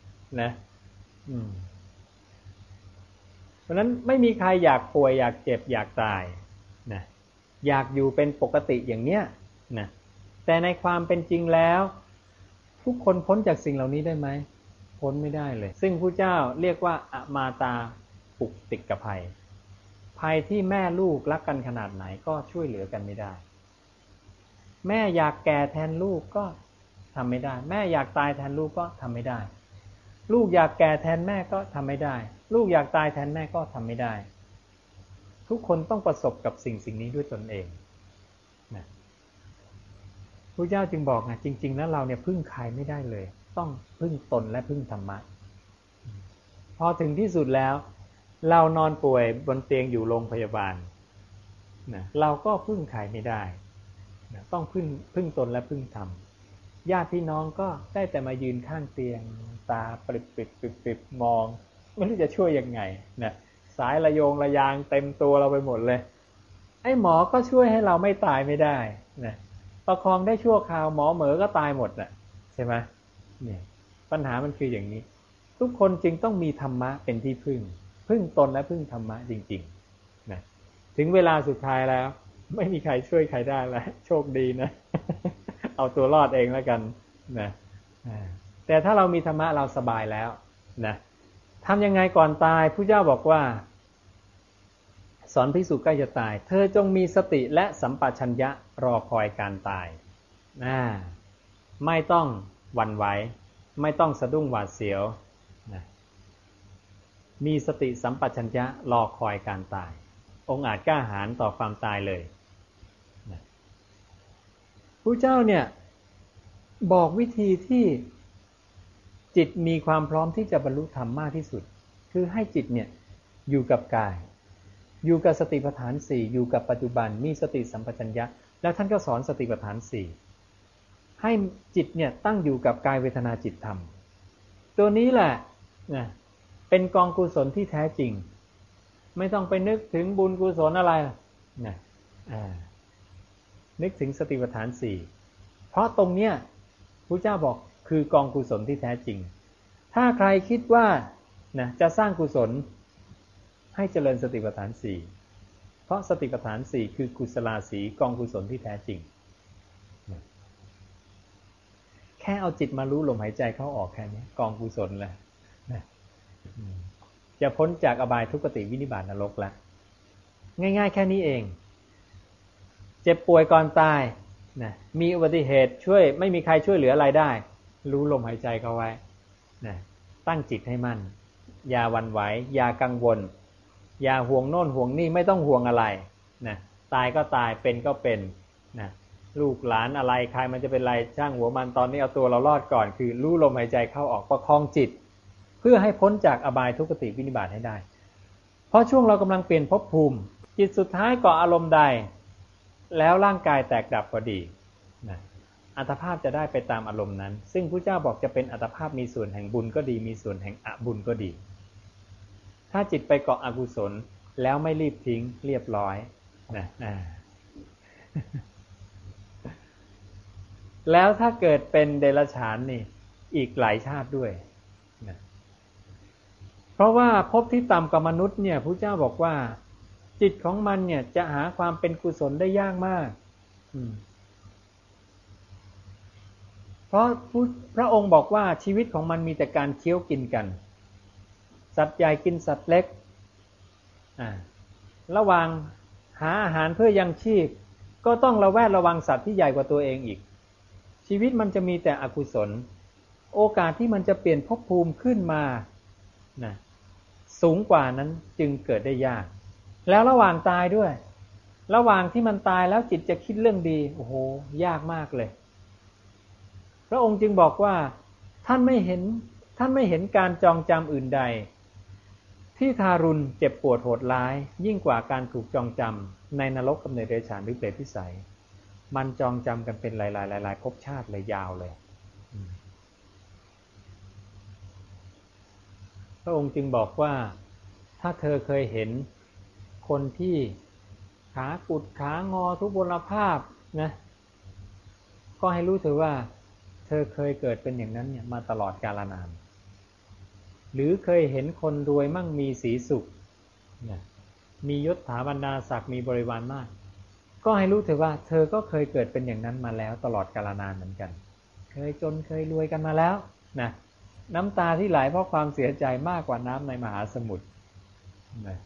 เพราะนั้นไม่มีใครอยากป่วยอยากเจ็บอยากตายนะอยากอยู่เป็นปกติอย่างเนี้ยนะแต่ในความเป็นจริงแล้วทุกคนพ้นจากสิ่งเหล่านี้ได้ไหมพ้นไม่ได้เลยซึ่งพระเจ้าเรียกว่าอมาตาปุกติกภัยภัยที่แม่ลูกรักกันขนาดไหนก็ช่วยเหลือกันไม่ได้แม่อยากแก่แทนลูกก็ทำไม่ได้แม่อยากตายแทนลูกก็ทำไม่ได้ลูกอยากแก่แทนแม่ก็ทำไม่ได้ลูกอยากตายแทนแม่ก็ทำไม่ได้ทุกคนต้องประสบกับสิ่งนี้ด้วยตนเองนะพระเจ้าจึงบอกจริงๆแล้วเราเนี่ยพึ่งใครไม่ได้เลยต้องพึ่งตนและพึ่งธรรมะพอถึงที่สุดแล้วเรานอนป่วยบนเตียงอยู่โรงพยาบาลนะเราก็พึ่งใครไม่ได้นะต้องพึ่งตนและพึ่งธรรมญาติพี่น้องก็ได้แต่มายืนข้างเตียงตาปริบมองไม่รู้จะช่วยยังไงนะสายระโยงระยางเต็มตัวเราไปหมดเลยไอ้หมอก็ช่วยให้เราไม่ตายไม่ได้นะประคองได้ชั่วคราวหมอเหมอก็ตายหมดน่ะใช่ไหมเนี่ยปัญหามันคืออย่างนี้ทุกคนจึงต้องมีธรรมะเป็นที่พึ่งตนและพึ่งธรรมะจริงๆนะถึงเวลาสุดท้ายแล้วไม่มีใครช่วยใครได้แล้วโชคดีนะ เอาตัวรอดเองแล้วกันนะแต่ถ้าเรามีธรรมะเราสบายแล้วนะทำยังไงก่อนตายพระเจ้าบอกว่าสอนภิกษุใกล้จะตายเธอจงมีสติและสัมปชัญญะรอคอยการตายไม่ต้องหวั่นไหวไม่ต้องสะดุ้งหวาดเสียวนะมีสติสัมปชัญญะรอคอยการตายองค์อาจกล้าหาญต่อความตายเลยนะพระเจ้าเนี่ยบอกวิธีที่จิตมีความพร้อมที่จะบรรลุธรรมมากที่สุดคือให้จิตเนี่ยอยู่กับกายอยู่กับสติปัฏฐานสี่อยู่กับปัจจุบันมีสติสัมปชัญญะแล้วท่านก็สอนสติปัฏฐานสี่ให้จิตเนี่ยตั้งอยู่กับกายเวทนาจิตธรรมตัวนี้แหละนะเป็นกองกุศลที่แท้จริงไม่ต้องไปนึกถึงบุญกุศลอะไรนะนึกถึงสติปัฏฐานสี่เพราะตรงเนี้ยพระเจ้าบอกคือกองกุศลที่แท้จริงถ้าใครคิดว่านะจะสร้างกุศลให้เจริญสติปัฏฐานสี่เพราะสติปัฏฐานสี่คือกุศลาสีกองกุศลที่แท้จริงแค่เอาจิตมารู้ลมหายใจเข้าออกแค่นี้กองกุศลเลยนะจะพ้นจากอบายทุกขติวินิบาตนรกแล้วง่ายๆแค่นี้เองเจ็บป่วยก่อนตายนะมีอุบัติเหตุไม่มีใครช่วยเหลืออะไรได้รู้ลมหายใจเข้าไว้นะตั้งจิตให้มั่นอย่าหวั่นไหวอย่ากังวลอย่าห่วงโน่นห่วงนี่ไม่ต้องห่วงอะไรนะตายก็ตายเป็นก็เป็นนะลูกหลานอะไรใครมันจะเป็นไรช่างหัวมันตอนนี้เอาตัวเรารอดก่อนคือรู้ลมหายใจเข้าออกประคองจิตเพื่อให้พ้นจากอบายทุกขติวินิบาตให้ได้เพราะช่วงเรากำลังเปลี่ยนภพภูมิจิตสุดท้ายก่ออารมณ์ใดแล้วร่างกายแตกดับก็ดีนะอัตภาพจะได้ไปตามอารมณ์นั้นซึ่งพระเจ้าบอกจะเป็นอัตภาพมีส่วนแห่งบุญก็ดีมีส่วนแห่งอบุญก็ดีถ้าจิตไปเกาะอกุศลแล้วไม่รีบทิ้งเรียบร้อยนะแล้วถ้าเกิดเป็นเดรัจฉานนี่อีกหลายชาติด้วยนะเพราะว่าภพที่ต่ำกว่ามนุษย์เนี่ยพระเจ้าบอกว่าจิตของมันเนี่ยจะหาความเป็นกุศลได้ยากมากเพราะพระองค์บอกว่าชีวิตของมันมีแต่การเคี้ยวกินกันสัตว์ใหญ่กินสัตว์เล็กระหว่างหาอาหารเพื่อยังชีพก็ต้องระแวดระวังสัตว์ที่ใหญ่กว่าตัวเองอีกชีวิตมันจะมีแต่อกุศลโอกาสที่มันจะเปลี่ยนภพภูมิขึ้นมานะสูงกว่านั้นจึงเกิดได้ยากแล้วระหว่างตายด้วยระหว่างที่มันตายแล้วจิตจะคิดเรื่องดีโอ้โหยากมากเลยพระองค์จึงบอกว่าท่านไม่เห็นการจองจำอื่นใดที่ทารุณเจ็บปวดโหดร้ายยิ่งกว่าการถูกจองจำในนรกกำเนิดเดรัจฉานหรือเปรตวิสัยมันจองจำกันเป็นหลายภพชาติเลยยาวเลยพระองค์จึงบอกว่าถ้าเธอเคยเห็นคนที่ขากุดขางอทุพพลภาพนะก็ให้รู้เถอะว่าเธอเคยเกิดเป็นอย่างนั้นเนี่ยมาตลอดกาลนานหรือเคยเห็นคนรวยมั่งมีสีสุขนะมียศถาบรรดาศักดิ์มีบริวารมากก็ให้รู้เถอะว่าเธอก็เคยเกิดเป็นอย่างนั้นมาแล้วตลอดกาลนานเหมือนกันเคยจนเคยรวยกันมาแล้วนะน้ำตาที่ไหลเพราะความเสียใจมากกว่าน้ำในมหาสมุทรนะ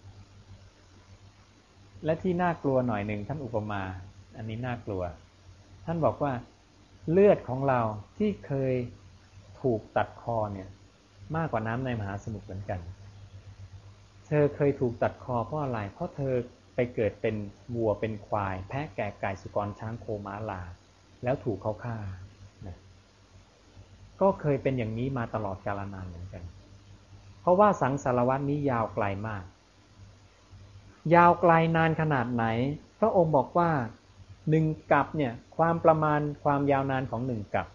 และที่น่ากลัวหน่อยหนึ่งท่านอุปมาอันนี้น่ากลัวท่านบอกว่าเลือดของเราที่เคยถูกตัดคอเนี่ยมากกว่าน้ำในมหาสมุทรเหมือนกันเธอเคยถูกตัดคอเพราะอะไรเพราะเธอไปเกิดเป็นวัวเป็นควายแพะแกะไก่สุกรช้างโคม้าลาแล้วถูกเขาฆ่านะก็เคยเป็นอย่างนี้มาตลอดกาลนานเหมือนกันเพราะว่าสังสารวัฏนี้ยาวไกลมากยาวไกลนานขนาดไหนพระองค์บอกว่า1 กัปเนี่ยความประมาณความยาวนานของ1 กัป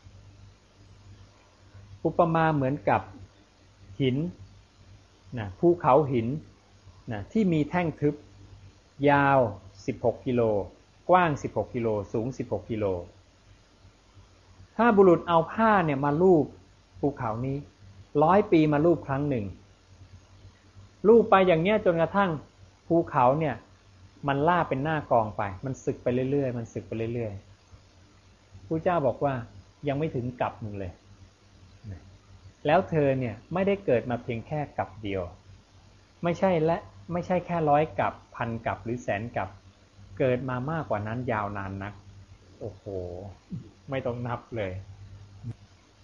อุปมาเหมือนกับหินนะภูเขาหินนะที่มีแท่งทึบยาว16 กิโลกว้าง16 กิโลสูง16 กิโลถ้าบุรุษเอาผ้าเนี่ยมาลูบภูเขานี้100 ปีมาลูบครั้งหนึ่งลูบไปอย่างเนี้ยจนกระทั่งภูเขาเนี่ยมันล่าเป็นหน้ากองไปมันสึกไปเรื่อยๆมันสึกไปเรื่อยๆพระเจ้าบอกว่ายังไม่ถึงกัปหนึ่งเลยแล้วเธอเนี่ยไม่ได้เกิดมาเพียงแค่กัปเดียวไม่ใช่แค่100 กัป1,000 กัปหรือ100,000 กัปเกิดมามากกว่านั้นยาวนานนักโอ้โหไม่ต้องนับเลย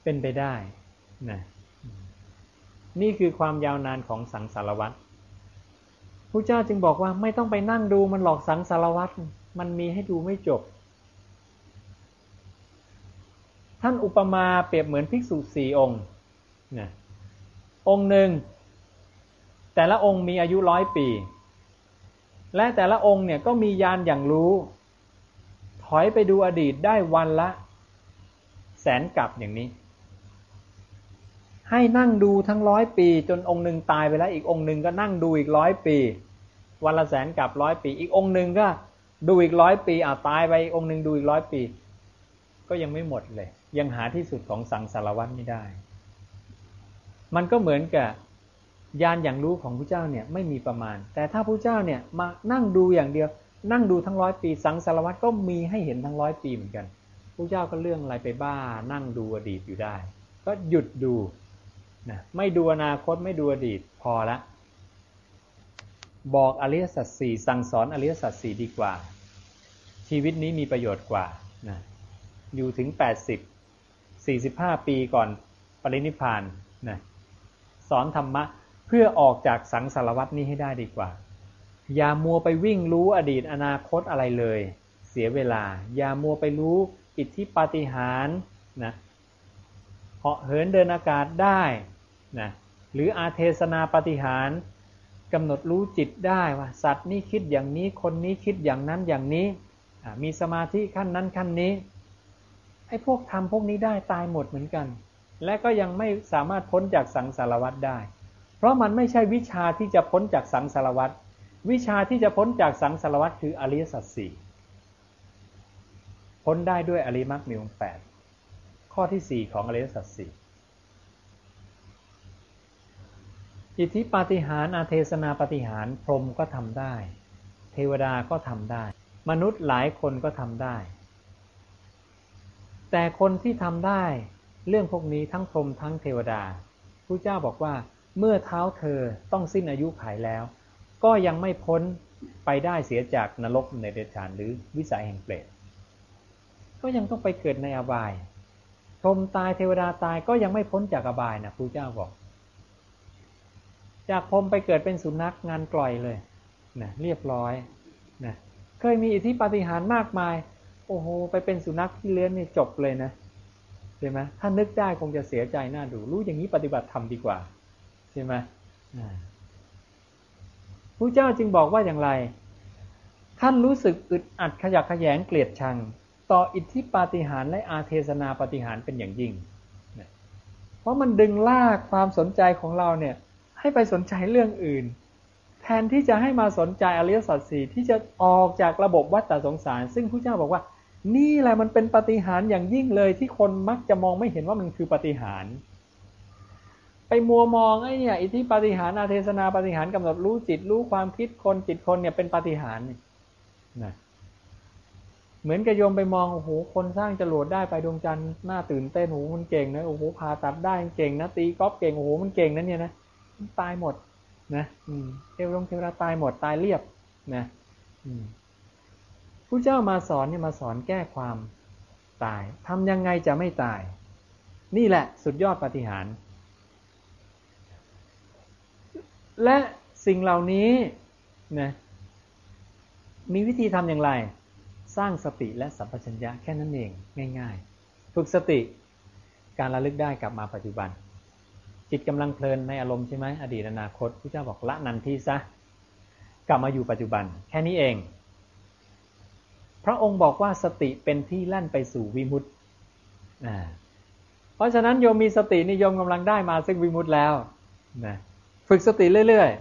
เป็นไปได้นะนี่คือความยาวนานของสังสารวัฏพระเจ้าจึงบอกว่าไม่ต้องไปนั่งดูมันหลอกสังสารวัฏมันมีให้ดูไม่จบท่านอุปมาเปรียบเหมือนภิกษุ4 องค์นะองค์หนึ่งแต่ละองค์มีอายุ100 ปีและแต่ละองค์เนี่ยก็มีญาณอย่างรู้ถอยไปดูอดีตได้วันละ100,000 กับอย่างนี้ให้นั่งดูทั้ง100 ปีจนองค์หนึ่งตายไปแล้วอีกองค์หนึ่งก็นั่งดูอีก100 ปีวันละ100,000 กับ100 ปีอีกองค์หนึ่งก็ดูอีก100 ปีตายไปองค์หนึ่งดูอีก100 ปีก็ยังไม่หมดเลยยังหาที่สุดของสังสารวัฏไม่ได้มันก็เหมือนกับญาณอย่างรู้ของพระเจ้าเนี่ยไม่มีประมาณแต่ถ้าพระเจ้าเนี่ยมานั่งดูอย่างเดียวนั่งดูทั้ง100 ปีสังสารวัฏก็มีให้เห็นทั้ง100 ปีเหมือนกันพระเจ้าก็เรื่องอะไรไปบ้านั่งดูอดีตอยู่ได้ก็หยุดดูนะไม่ดูอนาคตไม่ดูอดีตพอละบอกอริยสัจสี่สั่งสอนอริยสัจสี่ดีกว่าชีวิตนี้มีประโยชน์กว่านะอยู่ถึง45 ปีก่อนปรินิพพานนะสอนธรรมะเพื่อออกจากสังสารวัฏนี้ให้ได้ดีกว่าอย่ามัวไปวิ่งรู้อดีตอนาคตอะไรเลยเสียเวลาอย่ามัวไปรู้อิทธิปาฏิหาริย์นะเหาะเหินเดินอากาศได้นะหรืออาเทศนาปาฏิหาริย์กำหนดรู้จิตได้ว่าสัตว์นี้คิดอย่างนี้คนนี้คิดอย่างนั้นอย่างนี้มีสมาธิขั้นนั้นขั้นนี้ไอ้พวกทำพวกนี้ได้ตายหมดเหมือนกันและก็ยังไม่สามารถพ้นจากสังสารวัฏได้เพราะมันไม่ใช่วิชาที่จะพ้นจากสังสารวัฏวิชาที่จะพ้นจากสังสารวัฏคืออริยสัจสี่พ้นได้ด้วยอริยมรรคมีองค์8ข้อที่4ของอริยสัจสี่อิทธิปาฏิหาริย์อาเทศนาปาฏิหาริย์พรหมก็ทำได้เทวดาก็ทำได้มนุษย์หลายคนก็ทำได้แต่คนที่ทำได้เรื่องพวกนี้ทั้งพรหมทั้งเทวดาพระเจ้าบอกว่าเมื่อเท้าเธอต้องสิ้นอายุขัยแล้วก็ยังไม่พ้นไปได้เสียจากนรกในเดรัจฉานหรือวิสัยแห่งเปรตก็ยังต้องไปเกิดในอบายพรหมตายเทวดาตายก็ยังไม่พ้นจากอบายนะพระเจ้าบอกจากพรหมไปเกิดเป็นสุนัขงานกล่อยเลยนะเรียบร้อยนะเคยมีอิทธิปาฏิหาริย์มากมายโอ้โหไปเป็นสุนัขที่เลี้ยงนี่จบเลยนะใช่ไหมถ้านึกได้คงจะเสียใจน่าดูรู้อย่างนี้ปฏิบัติธรรมดีกว่าใช่ไหมพระเจ้าจึงบอกว่าอย่างไรท่านรู้สึกอึดอัดขยักขยงเกลียดชังต่ออิทธิปาฏิหาริย์และอาเทศนาปาฏิหาริย์เป็นอย่างยิ่งเพราะมันดึงลากความสนใจของเราเนี่ยให้ไปสนใจเรื่องอื่นแทนที่จะให้มาสนใจอริยสัจสี่ที่จะออกจากระบบวัฏสงสารซึ่งพระเจ้าบอกว่านี่แหละมันเป็นปาฏิหาริย์อย่างยิ่งเลยที่คนมักจะมองไม่เห็นว่ามันคือปาฏิหาริย์ไปมัวมองไอ้เนี่ยอิทธิปาฏิหาริย์อาเทศนาปาฏิหาริย์กำหนดรู้จิตรู้ความคิดคนจิตคนเนี่ยเป็นปาฏิหาริย์นะเหมือนกับโยมไปมองโอ้โหคนสร้างจรวดได้ไปดวงจันทร์น่าตื่นเต้นโอ้โหมันเก่งนะโอ้โหผ่าตัดได้เก่งนะตีกอล์ฟเก่งโอ้โหมันเก่งนะเนี่ยนะตายหมดนะเทวดาตายหมดตายเรียบนะผู้เจ้ามาสอนเนี่ยมาสอนแก้ความตายทำยังไงจะไม่ตายนี่แหละสุดยอดปาฏิหาริย์และสิ่งเหล่านี้นะมีวิธีทำอย่างไรสร้างสติและสัมปชัญญะแค่นั้นเองง่ายๆฝึกสติการระลึกได้กลับมาปัจจุบันจิตกำลังเพลินในอารมณ์ใช่ไหมอดีตอนาคตพระเจ้าบอกละนันทิซะกลับมาอยู่ปัจจุบันแค่นี้เองพระองค์บอกว่าสติเป็นที่แล่นไปสู่วิมุตติเพราะฉะนั้นโยมมีสตินิยมกำลังได้มาซึ่งวิมุตติแล้วนะฝึกสติเรื่อย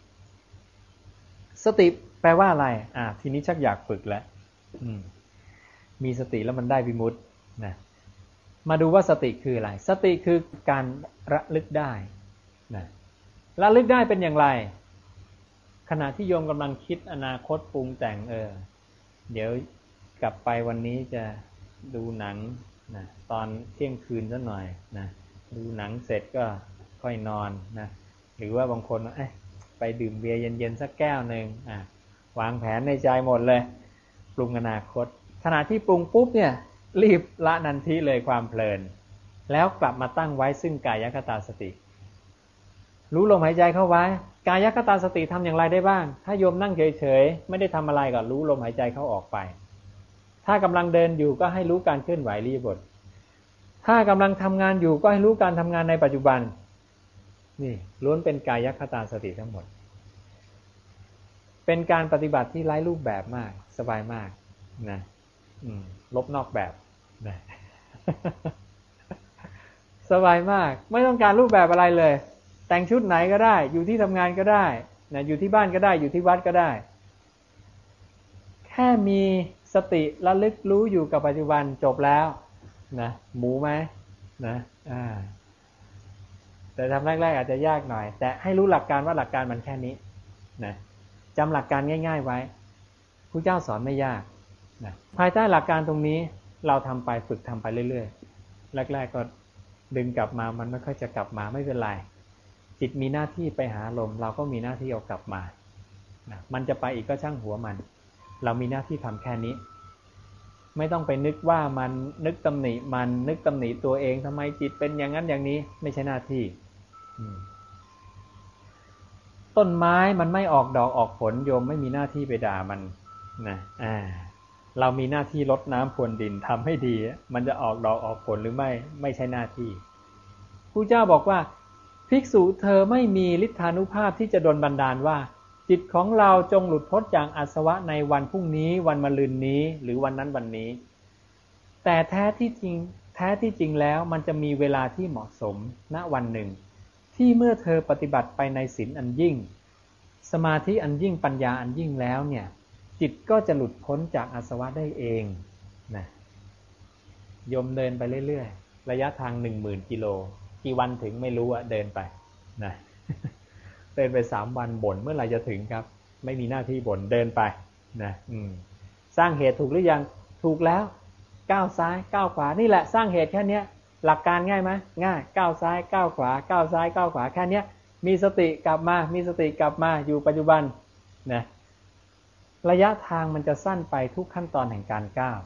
ๆสติแปลว่าอะไรทีนี้ชักอยากฝึกแล้วมีสติแล้วมันได้วิมุตตินะมาดูว่าสติคืออะไรสติคือการระลึกได้นะระลึกได้เป็นอย่างไรขณะที่โยมกำลังคิดอนาคตปรุงแต่งเดี๋ยวกลับไปวันนี้จะดูหนังนะตอนเที่ยงคืนซะหน่อยนะดูหนังเสร็จก็ค่อยนอนนะหรือว่าบางคนไปดื่มเบียร์เย็นๆสักแก้วนึงวางแผนในใจหมดเลยปรุงอนาคตขณะที่ปรุงปุ๊บเนี่ยรีบละนันทิเลยความเพลินใช่แล้วกลับมาตั้งไว้ซึ่งกายคตาสติรู้ลมหายใจเข้าไว้กายคตาสติทำอย่างไรได้บ้างถ้าโยมนั่งเฉยๆไม่ได้ทำอะไรก็รู้ลมหายใจเข้าออกไปถ้ากำลังเดินอยู่ก็ให้รู้การเคลื่อนไหวอิริยาบถถ้ากำลังทำงานอยู่ก็ให้รู้การทำงานในปัจจุบันนี่ล้วนเป็นกายคตาสติทั้งหมดเป็นการปฏิบัติที่ไร้รูปแบบมากสบายมากนะลบนอกแบบนะ สบายมากไม่ต้องการรูปแบบอะไรเลยแต่งชุดไหนก็ได้อยู่ที่ทำงานก็ได้นะอยู่ที่บ้านก็ได้อยู่ที่วัดก็ได้แค่มีสติระลึกรู้อยู่กับปัจจุบันจบแล้วนะหมูไหมนะแต่ทำแรกๆอาจจะยากหน่อยแต่ให้รู้หลักการว่าหลักการมันแค่นี้นะจำหลักการง่ายๆไว้ครูเจ้าสอนไม่ยากนะภายใต้หลักการตรงนี้เราทำไปฝึกทำไปเรื่อยๆแรกๆก็ดึงกลับมามันไม่ค่อยจะกลับมาไม่เป็นไรจิตมีหน้าที่ไปหาลมเราก็มีหน้าที่เอากลับมานะมันจะไปอีกก็ช่างหัวมันเรามีหน้าที่ทำแค่นี้ไม่ต้องไปนึกว่ามันนึกตำหนิมันนึกตำหนิตัวเองทำไมจิตเป็นอย่างนั้นอย่างนี้ไม่ใช่หน้าที่ต้นไม้มันไม่ออกดอกออกผลโยมไม่มีหน้าที่ไปด่ามันนะเรามีหน้าที่รดน้ำพรวนดินทำให้ดีมันจะออกดอกออกผลหรือไม่ใช่หน้าที่ครูเจ้าบอกว่าภิกษุเธอไม่มีฤทธานุภาพที่จะดลบันดาลว่าจิตของเราจงหลุดพ้นจากอาสวะในวันพรุ่งนี้วันมะรืนนี้หรือวันนั้นวันนี้แต่แท้ที่จริงแล้วมันจะมีเวลาที่เหมาะสมณวันหนึ่งที่เมื่อเธอปฏิบัติไปในศีลอันยิ่งสมาธิอันยิ่งปัญญาอันยิ่งแล้วเนี่ยจิตก็จะหลุดพ้นจากอาสวะได้เองนะโยมเดินไปเรื่อยๆระยะทาง 10,000 กิโลกี่วันถึงไม่รู้อะเดินไปนะเดินไป3 วันบ่นเมื่อไหร่จะถึงครับไม่มีหน้าที่บ่นเดินไปนะสร้างเหตุถูกหรือยังถูกแล้วก้าวซ้ายก้าวขวานี่แหละสร้างเหตุแค่นี้หลักการง่ายไหมง่ายก้าวซ้ายก้าวขวาก้าวซ้ายก้าวขวาแค่นี้มีสติกลับมาอยู่ปัจจุบันนะระยะทางมันจะสั้นไปทุกขั้นตอนแห่งการก้าว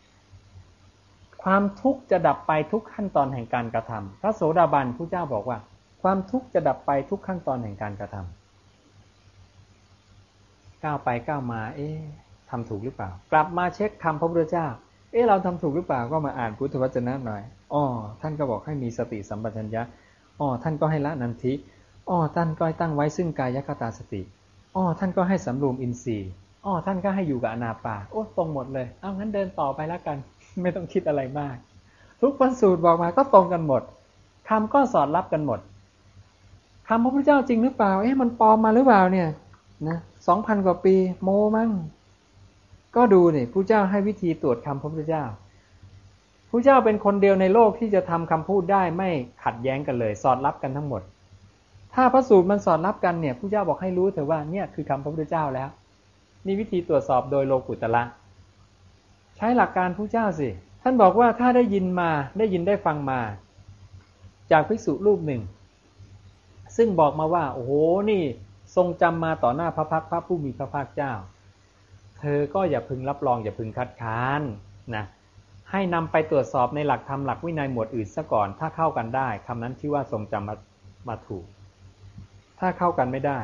ความทุกข์จะดับไปทุกขั้นตอนแห่งการกระทำพระโสดาบันพุทธเจ้าบอกว่าความทุกข์จะดับไปทุกขั้นตอนแห่งการกระทำก้าวไปก้าวมาทำถูกหรือเปล่ากลับมาเช็คคำพระพุทธเจ้าเราทำถูกหรือเปล่าก็มาอ่านพุทธวจนะหน่อยท่านก็บอกให้มีสติสัมปชัญญะท่านก็ให้ละนันทิท่านก็ให้ตั้งไว้ซึ่งกายคตาสติท่านก็ให้สำรวมอินทรีย์ท่านก็ให้อยู่กับอนาปานตรงหมดเลยเอางั้นเดินต่อไปแล้วกันไม่ต้องคิดอะไรมากทุกพระสูตรบอกมาก็ตรงกันหมดคำก็สอดรับกันหมดคำพระพุทธเจ้าจริงหรือเปล่ามันปลอมมาหรือเปล่าเนี่ยนะ 2,000 กว่าปีโมมั้งก็ดูนี่พระเจ้าให้วิธีตรวจคำพระพุทธเจ้าพระเจ้าเป็นคนเดียวในโลกที่จะทำคำพูดได้ไม่ขัดแย้งกันเลยสอดรับกันทั้งหมดถ้าพระสูตรมันสอดรับกันเนี่ยพระเจ้าบอกให้รู้เถอะว่าเนี่ยคือคำพระพุทธเจ้าแล้วนี่วิธีตรวจสอบโดยโลกุตระใช้หลักการพระเจ้าสิท่านบอกว่าถ้าได้ยินได้ฟังมาจากภิกษุรูปหนึ่งซึ่งบอกมาว่าโอ้โหนี่ทรงจำมาต่อหน้าพระพักตร์พระผู้มีพระภาคเจ้าเธอก็อย่าพึงรับรองอย่าพึงคัดค้านนะให้นำไปตรวจสอบในหลักธรรมหลักวินัยหมวดอื่นซะก่อนถ้าเข้ากันได้คำนั้นชื่อว่าทรงจำมาถูกถ้าเข้ากันไม่ได้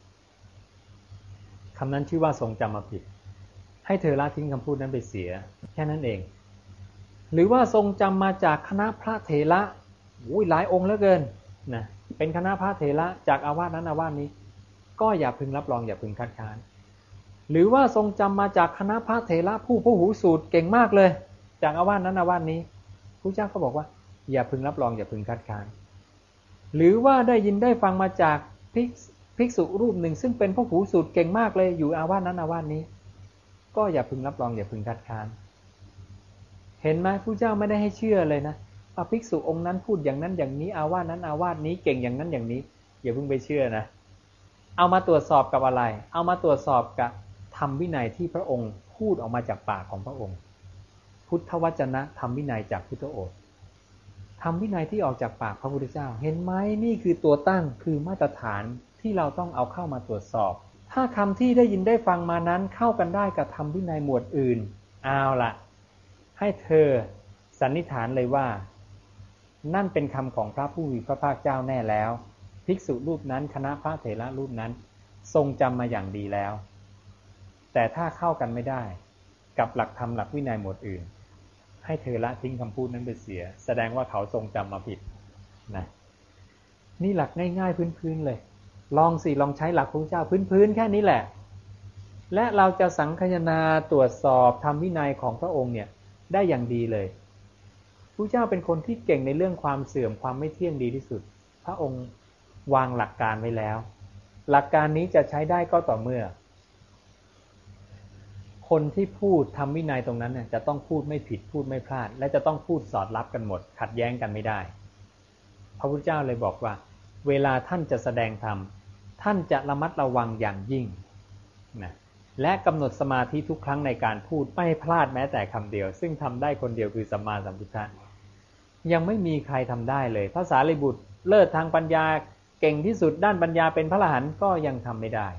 คำนั้นชื่อว่าทรงจำมาผิดให้เธอละทิ้งคำพูดนั้นไปเสียแค่นั้นเองหรือว่าทรงจำมาจากคณะพระเถระหลายองค์เหลือเกินนะเป็นคณะพระเถระจากอาวาสนั้นอาวาสนี้ก็อย่าพึงรับรองอย่าพึงคัดค้านหรือว่าทรงจำมาจากคณะพระเถระผู้หูสูตรเก่งมากเลยจากอาวาสนั้นอาวาสนี้พระเจ้าก็บอกว่าอย่าพึงรับรองอย่าพึงคัดค้านหรือว่าได้ยินได้ฟังมาจากภิกษุรูปหนึ่งซึ่งเป็นผู้หูสูตรเก่งมากเลยอยู่อาวาสนั้นอาวาสนี้ก็อย่าพึงรับรองอย่าพึงคัดค้านเห็นไหมพระเจ้าไม่ได้ให้เชื่อเลยนะภิกษุองค์นั้นพูดอย่างนั้นอย่างนี้อาวาสนั้นอาวาสนี้เก่งอย่างนั้นอย่างนี้อย่าเพิ่งไปเชื่อนะเอามาตรวจสอบกับอะไรเอามาตรวจสอบกับธรรมวินัยที่พระองค์พูดออกมาจากปากของพระองค์พุทธวจนะธรรมวินัยจากพุทธโอษฐ์ธรรมวินัยที่ออกจากปากพระพุทธเจ้าเห็นไหมนี่คือตัวตั้งคือมาตรฐานที่เราต้องเอาเข้ามาตรวจสอบถ้าคำที่ได้ยินได้ฟังมานั้นเข้ากันได้กับธรรมวินัยหมวดอื่นเอาล่ะให้เธอสันนิษฐานเลยว่านั่นเป็นคำของพระผู้มีพระภาคเจ้าแน่แล้วภิกษุรูปนั้นคณะพระเถระรูปนั้นทรงจำมาอย่างดีแล้วแต่ถ้าเข้ากันไม่ได้กับหลักธรรมหลักวินัยหมวดอื่นให้เธอละทิ้งคำพูดนั้นไปเสียแสดงว่าเขาทรงจำมาผิดนะนี่หลักง่ายๆพื้นๆเลยลองใช้หลักพระพุทธเจ้าพื้นๆแค่นี้แหละและเราจะสังคายนาตรวจสอบธรรมวินัยของพระองค์เนี่ยได้อย่างดีเลยพระเจ้าเป็นคนที่เก่งในเรื่องความเสื่อมความไม่เที่ยงดีที่สุดพระองค์วางหลักการไว้แล้วหลักการนี้จะใช้ได้ก็ต่อเมื่อคนที่พูดทำวินัยตรงนั้นเนี่ยจะต้องพูดไม่ผิดพูดไม่พลาดและจะต้องพูดสอดรับกันหมดขัดแย้งกันไม่ได้พระพุทธเจ้าเลยบอกว่าเวลาท่านจะแสดงธรรมท่านจะระมัดระวังอย่างยิ่งนะและกำหนดสมาธิทุกครั้งในการพูดไม่พลาดแม้แต่คำเดียวซึ่งทำได้คนเดียวคือสัมมาสัมพุทธะยังไม่มีใครทำได้เลยพระสารีบุตรเลิศทางปัญญาเก่งที่สุดด้านปัญญาเป็นพระอรหันต์ก็ยังทำไม่ได้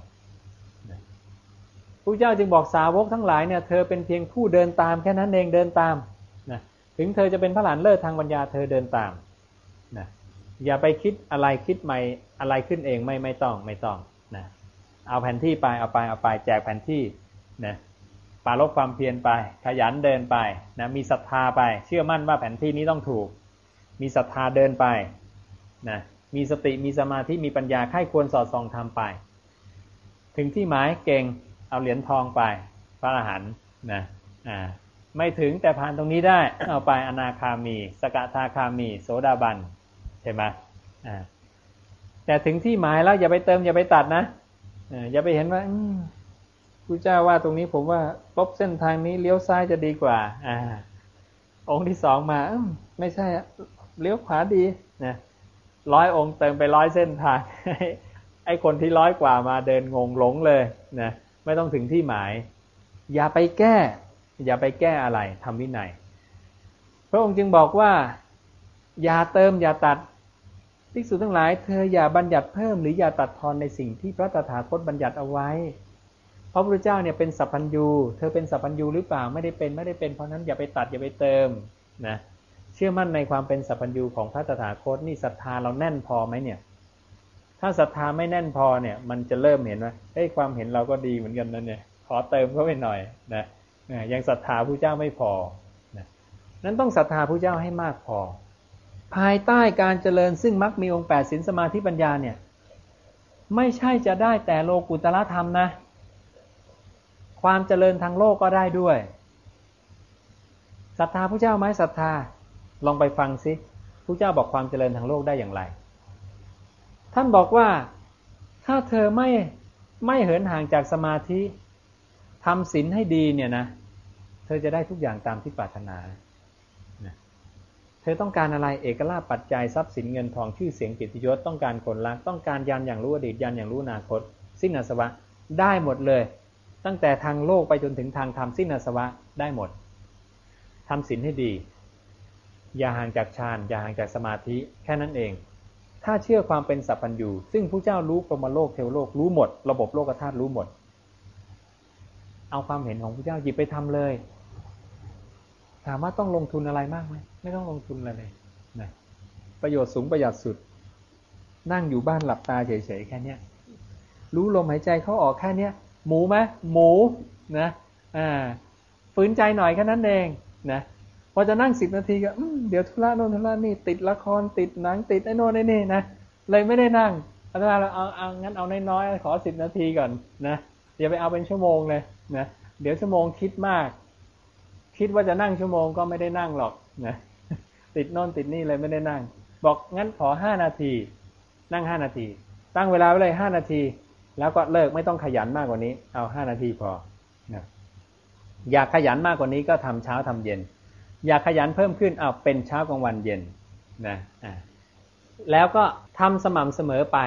พระเจ้าจึงบอกสาวกทั้งหลายเนี่ยเธอเป็นเพียงผู้เดินตามแค่นั้นเองเดินตามนะถึงเธอจะเป็นพระอรหันต์เลิศทางปัญญาเธอเดินตามนะอย่าไปคิดอะไรคิดใหม่อะไรขึ้นเองไม่ต้องนะเอาแผนที่ไปเอาไปแจกแผนที่นะปาลบความเพียรไปขยันเดินไปนะมีศรัทธาไปเชื่อมั่นว่าแผนที่นี้ต้องถูกมีศรัทธาเดินไปนะมีสติมีสมาธิมีปัญญาใคร่ควรสอดส่องทำไปถึงที่หมายเก่งเอาเหรียญทองไปพระอรหันต์นะไม่ถึงแต่ผ่านตรงนี้ได้เอาไปอนาคามีสกทาคามีโสดาบันใช่ไหมแต่ถึงที่หมายแล้วอย่าไปเติมอย่าไปตัดนะอย่าไปเห็นว่าพระเจ้าว่าตรงนี้ผมว่าลบเส้นทางนี้เลี้ยวซ้ายจะดีกว่าองค์ที่สองมาไม่ใช่เลี้ยวขวาดีนะ100 องค์เติมไป100 เส้นทางไอ้คนที่100 กว่ามาเดินงงหลงเลยนะไม่ต้องถึงที่หมายอย่าไปแก้อะไรทำวินัยพระองค์จึงบอกว่าอย่าเติมอย่าตัดภิกษุทั้งหลายเธออย่าบัญญัติเพิ่มหรืออย่าตัดทอนในสิ่งที่พระตถาคตบัญญัติเอาไว้พระพุทธเจ้าเนี่ยเป็นสัพพัญญูเธอเป็นสัพพัญญูหรือเปล่าไม่ได้เป็นเพราะนั้นอย่าไปตัดอย่าไปเติมนะเชื่อมั่นในความเป็นสัพพัญญูของพระตถาคตนี่ศรัทธาเราแน่นพอไหมเนี่ยถ้าศรัทธาไม่แน่นพอเนี่ยมันจะเริ่มเห็นว่าความเห็นเราก็ดีเหมือนกันนะเนี่ยขอเติมเข้าไปหน่อยนะยังศรัทธาพระเจ้าไม่พอนะนั้นต้องศรัทธาพระเจ้าให้มากพอภายใต้การเจริญซึ่งมรรคมีองค์8ศีลสมาธิปัญญาเนี่ยไม่ใช่จะได้แต่โลกุตตรธรรมนะความเจริญทางโลกก็ได้ด้วยศรัทธาพระเจ้าไหมศรัทธาลองไปฟังสิพระเจ้าบอกความเจริญทางโลกได้อย่างไรท่านบอกว่าถ้าเธอไม่เหินห่างจากสมาธิทำศีลให้ดีเนี่ยนะเธอจะได้ทุกอย่างตามที่ปรารถนาเธอต้องการอะไรเอกลาภปัจจัยทรัพย์สินเงินทองชื่อเสียงเกียรติยศต้องการคนรักต้องการญาณอย่างรู้อดีตญาณอย่างรู้อนาคตสิ้นอาสวะได้หมดเลยตั้งแต่ทางโลกไปจนถึงทางธรรมสิ้นอาสวะได้หมดทำศีลให้ดีอย่าห่างจากฌานอย่าห่างจากสมาธิแค่นั้นเองถ้าเชื่อความเป็นสัพพัญญูซึ่งพระเจ้ารู้พรหมโลกเทวโลกรู้หมดระบบโลกธาตุรู้หมดเอาความเห็นของพระเจ้าหยิบไปทำเลยถามว่าต้องลงทุนอะไรมากไหมไม่ต้องลงทุนอะไรเลยนะประโยชน์สูงประหยัดสุดนั่งอยู่บ้านหลับตาเฉยๆแค่นี้รู้ลมหายใจเข้าออกแค่นี้หมูไหมหมูนะฝืนใจหน่อยแค่นั้นเองนะพอจะนั่ง10 นาทีก็เดี๋ยวธุระโน่นธุระนี่ติดละครติดหนังติดไอ้โน่นไอ้นี่นะเลยไม่ได้นั่งอาจารย์เอางั้นเอาน้อยๆขอ10 นาทีก่อนนะอย่าไปเอาเป็นชั่วโมงเลยนะเดี๋ยวชั่วโมงคิดมากคิดว่าจะนั่งชั่วโมงก็ไม่ได้นั่งหรอกนะติดโน่นติดนี่เลยไม่ได้นั่งบอกงั้นขอ5 นาทีนั่ง5 นาทีตั้งเวลาไว้เลย5 นาทีแล้วก็เลิกไม่ต้องขยันมากกว่านี้เอา5 นาทีพอนะอยากขยันมากกว่านี้ก็ทำเช้าทำเย็นอยากขยันเพิ่มขึ้นเอาเป็นเช้ากลางวันเย็นนะแล้วก็ทำสม่ำเสมอไป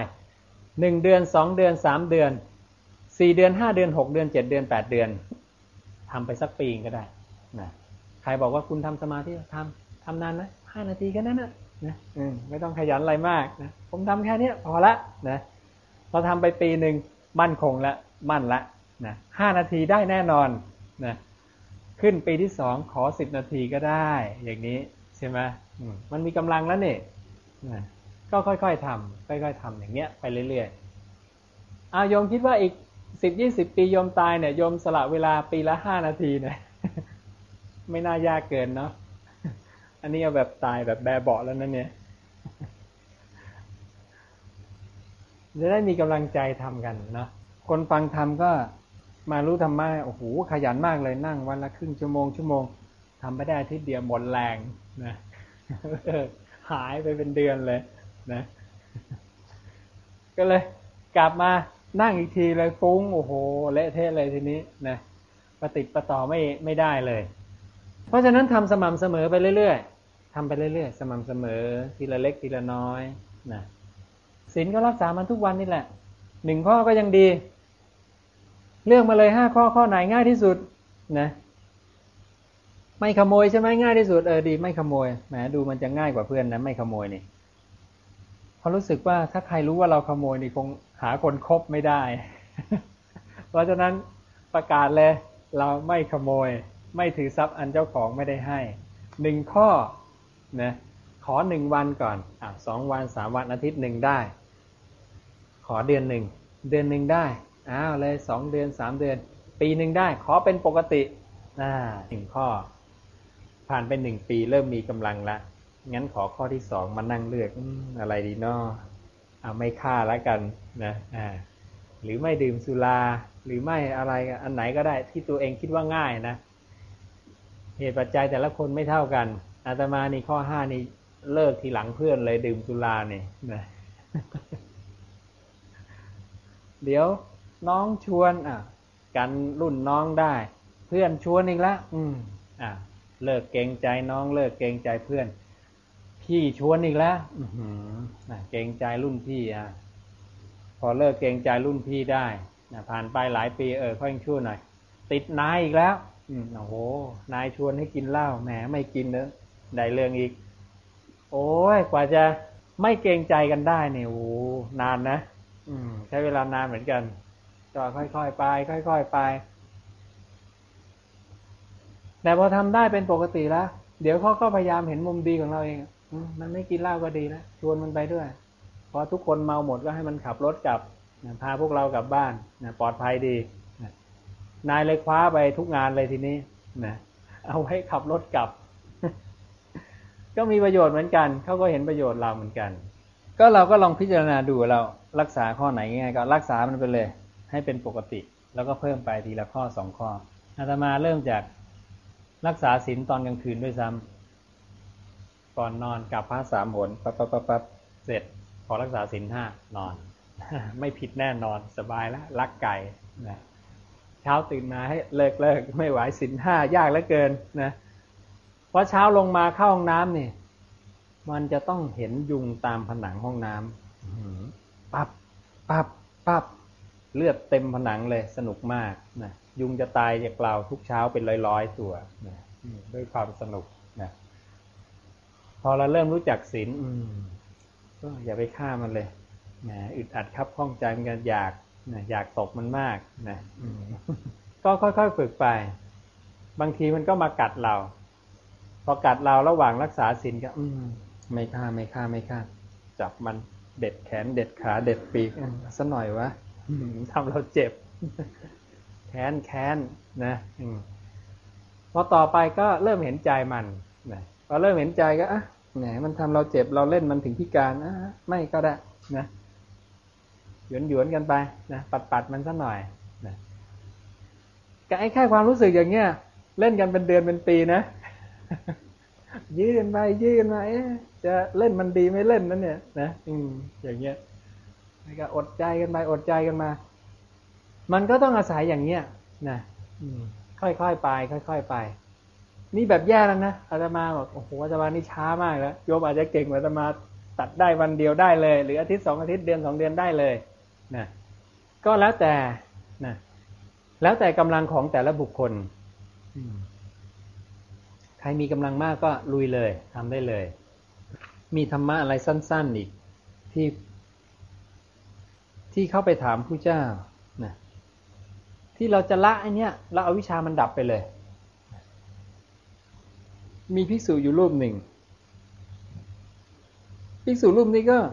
1 เดือน2 เดือน3 เดือน4 เดือน5 เดือน6 เดือน7 เดือน8 เดือนทำไปสักปีก็ได้นะใครบอกว่าคุณทำสมาธิทำนานนะ5 นาทีแค่นั้นนะไม่ต้องขยันอะไรมากนะผมทำแค่นี้พอละนะพอทำไปปีหนึ่งมั่นคงละมั่นละนะ5 นาทีได้แน่นอนนะขึ้นปีที่2ขอ10 นาทีก็ได้อย่างนี้ใช่ไหมมันมีกำลังแล้วเนี่ยก็ค่อยๆทำค่อยๆทำอย่างเงี้ยไปเรื่อยๆโยมคิดว่าอีก10-20 ปีโยมตายเนี่ยโยมสละเวลาปีละ5 นาทีเนี่ยไม่น่ายากเกินเนาะอันนี้เอาแบบตายแบบแบเบาะแล้วนั่นเนี่ยจะได้มีกำลังใจทำกันเนาะคนฟังธรรมก็มารู้ธรรมะโอ้โหขยันมากเลยนั่งวันละครึ่งชั่วโมงทำไม่ได้อาทิตย์เดียวหมดแรงนะหายไปเป็นเดือนเลยนะก็เลยกลับมานั่งอีกทีเลยฟุ้งโอ้โหเละเทะเลยทีนี้นะปฏิปต่อไม่ได้เลยเพราะฉะนั้นทำสม่ำเสมอไปเรื่อยๆทำไปเรื่อยๆสม่ำเสมอทีละเล็กทีละน้อยนะศีลก็รักษามันทุกวันนี่แหละ1 ข้อก็ยังดีเลือกมาเลย5 ข้อไหนง่ายที่สุดนะไม่ขโมยใช่ไหมง่ายที่สุดดีไม่ขโมยแหมดูมันจะง่ายกว่าเพื่อนนะไม่ขโมยนี่เพราะรู้สึกว่าถ้าใครรู้ว่าเราขโมยนี่คงหาคนคบไม่ได้ เพราะฉะนั้นประกาศเลยเราไม่ขโมยไม่ถือทรัพย์อันเจ้าของไม่ได้ให้1 ข้อนะขอ1 วันก่อน2 วัน3 วันอาทิตย์หนึ่งได้ขอเดือนหนึ่งได้เลย2 เดือน3 เดือนปีหนึ่งได้ขอเป็นปกติ1 ข้อผ่านไป1 ปีเริ่มมีกำลังละงั้นขอข้อที่2มานั่งเลือกอะไรดีเนาะไม่ฆ่าแล้วกันนะหรือไม่ดื่มสุราหรือไม่อะไรอันไหนก็ได้ที่ตัวเองคิดว่าง่ายนะเหตุปัจจัยแต่ละคนไม่เท่ากันอาตมานี่ข้อ5นี่เลิกทีหลังเพื่อนเลยดื่มสุราเนี่ยนะ เดี๋ยวน้องชวนกันรุ่นน้องได้เพื่อนชวนอีกแล้วเลิกเกรงใจน้องเลิกเกรงใจเพื่อนพี่ชวนอีกแล้วเกรงใจรุ่นพี่พอเลิกเกรงใจรุ่นพี่ได้ผ่านไปหลายปีค่อยชั่วหน่อยติดนายอีกแล้วโอ้โหนายชวนให้กินเหล้าแหมไม่กินเนอะได้เรื่องอีกโอ้ยกว่าจะไม่เกรงใจกันได้เนี่ยโอ้นานนะใช้เวลานานเหมือนกันก็ค่อยๆไปค่อยๆไปแต่พอทำได้เป็นปกติแล้วเดี๋ยวเขาก็พยายามเห็นมุมดีของเราเองมันไม่กินเหล้าก็ดีแล้วชวนมันไปด้วยพอทุกคนเมาหมดก็ให้มันขับรถกลับพาพวกเรากลับบ้านปลอดภัยดีนายเลยคว้าไปทุกงานเลยทีนี้นะเอาไว้ขับรถกลับ ก็มีประโยชน์เหมือนกันเขาก็เห็นประโยชน์เราเหมือนกันก็เราก็ลองพิจารณาดูเรารักษาข้อไหนง่ายก็รักษามันไปเลยให้เป็นปกติแล้วก็เพิ่มไปทีละข้อ2 ข้ออาตมาเริ่มจากรักษาศีลตอนกลางคืนด้วยซ้ำก่อนนอนกลับพระ3 หนปั๊บเสร็จพอรักษาศีล5นอน ไม่ผิดแน่นอนสบายแล้วรักไก่นะเช้าตื่นมาให้เลิกไม่ไหวศีล5ยากเหลือเกินนะเพราะเช้าลงมาเข้าห้องน้ำนี่มันจะต้องเห็นยุงตามผนังห้องน้ำปั๊บเลือดเต็มผนังเลยสนุกมากนะยุงจะตายจากเราทุกเช้าเป็นร้อยตัวนะด้วยความสนุกนะพอเราเริ่มรู้จักศีลก็อย่าไปฆ่ามันเลยนะอึดอัดครับข้องใจมันกันอยากตบมันมากนะก็ค่อยๆฝึกไปบางทีมันก็มากัดเราพอกัดเราระหว่างรักษาศีลก็ไม่ฆ่าจับมันเด็ดแขนเด็ดขาเด็ดปีกซะหน่อยวะทำเราเจ็บแค้นนะพอต่อไปก็เริ่มเห็นใจมันนะพอเริ่มเห็นใจก็แหมมันทำเราเจ็บเราเล่นมันถึงพิการไม่ก็ได้นะหยวนกันไปนะปัดมันซะหน่อยนะก็แค่ความรู้สึกอย่างเงี้ยเล่นกันเป็นเดือนเป็นปีนะยื้อกันไปจะเล่นมันดีไม่เล่นนั่นเนี่ยนะอย่างเงี้ยแล้วก็อดใจกันมามันก็ต้องอาศัยอย่างเงี้ยนะค่อยๆไปนี่แบบแย่แล้วนะอาตมาบอกโอ้โหอาตมานี่ช้ามากแล้วโยมอาจจะเก่งกว่าอาตมาตัดได้วันเดียวได้เลยหรืออาทิตย์2 อาทิตย์เดือน2 เดือนได้เลยนะก็แล้วแต่นะแล้วแต่กำลังของแต่ละบุคคลใครมีกำลังมากก็ลุยเลยทำได้เลยมีธรรมะอะไรสั้นๆอีกที่เข้าไปถามผู้เจ้านะที่เราจะละไอ้เนี้ยเราเอาวิชามันดับไปเลยมีภิกษุอยู่รูปหนึ่งภิกษุรูปนี้ก็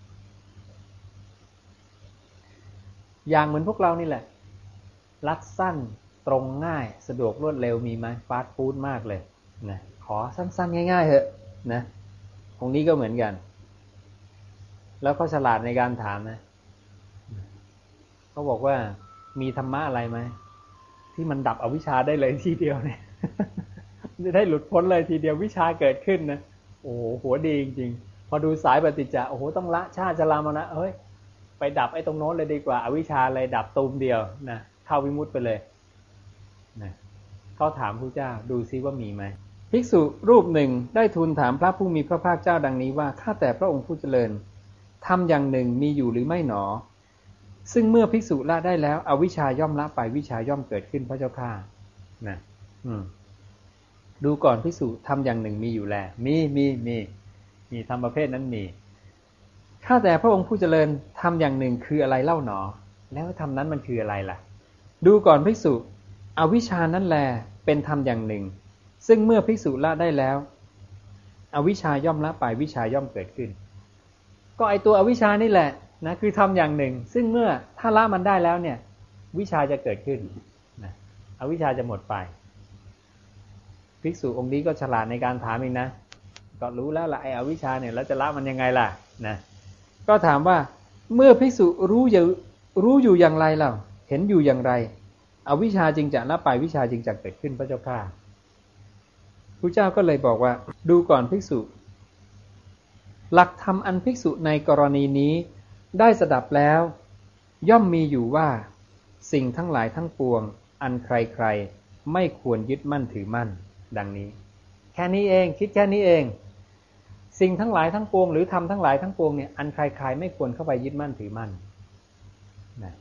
อย่างเหมือนพวกเรานี่แหละรัดสั้นตรงง่ายสะดวกรวดเร็วมีไหมฟาสต์ฟู้ดมากเลยนะขอสั้นๆง่ายๆเถอะนะตรงนี้ก็เหมือนกันแล้วก็ฉลาดในการถามนะเขาบอกว่ามีธรรมะอะไรไหมที่มันดับอวิชชาได้เลยทีเดียวเนี่ยจะได้หลุดพ้นเลยทีเดียววิชาเกิดขึ้นนะโอ้โหหัวดีจริงๆพอดูสายปฏิจจ์โอ้โหต้องละชาติชรามรณะเฮ้ยไปดับไอ้ตรงโน้นเลยดีกว่าอวิชชาเลยดับตูมเดียวนะเข้าวิมุตติไปเลยนะเขาถามพระเจ้าดูซิว่ามีไหมภิกษุรูปหนึ่งได้ทูลถามพระผู้มีพระภาคเจ้าดังนี้ว่าข้าแต่พระองค์ผู้เจริญทำอย่างหนึ่งมีอยู่หรือไม่หนอซึ่งเมื่อภิกษุละได้แล้วอวิชชาย่อมละไปวิชาย่อมเกิดขึ้นพระเจ้าข้านะดูก่อนภิกษุทำอย่างหนึ่งมีอยู่แลมีทำประเภทนั้นมีข้าแต่พระองค์ผู้เจริญทำอย่างหนึ่งคืออะไรเล่าหนอแล้วทำนั้นมันคืออะไรล่ะดูก่อนภิกษุอวิชชานั้นแลเป็นธรรมอย่างหนึ่งซึ่งเมื่อภิกษุละได้แล้วอวิชชาย่อมละไปวิชาย่อมเกิดขึ้นก็ไอตัวอวิชชานี่แหละนะคือทำอย่างหนึ่งซึ่งเมื่อถ้าละมันได้แล้วเนี่ยวิชาจะเกิดขึ้นนะอวิชชาจะหมดไปภิกษุองค์นี้ก็ฉลาดในการถามเองนะก็รู้แล้วล่ะไออวิชชาเนี่ยแล้วจะละมันยังไงล่ะนะก็ถามว่าเมื่อภิกษุรู้อยู่อย่างไรเล่าเห็นอยู่อย่างไรอวิชชาจึงจะละไปวิชาจึงจะเกิดขึ้นพระเจ้าข้าพระเจ้าก็เลยบอกว่าดูก่อนภิกษุหลักธรรมอันภิกษุในกรณีนี้ได้สดับแล้วย่อมมีอยู่ว่าสิ่งทั้งหลายทั้งปวงอันใครๆไม่ควรยึดมั่นถือมั่นดังนี้แค่นี้เองคิดแค่นี้เองสิ่งทั้งหลายทั้งปวงหรือธรรมทั้งหลายทั้งปวงเนี่ยอันใครๆไม่ควรเข้าไปยึดมั่นถือมั่นนะ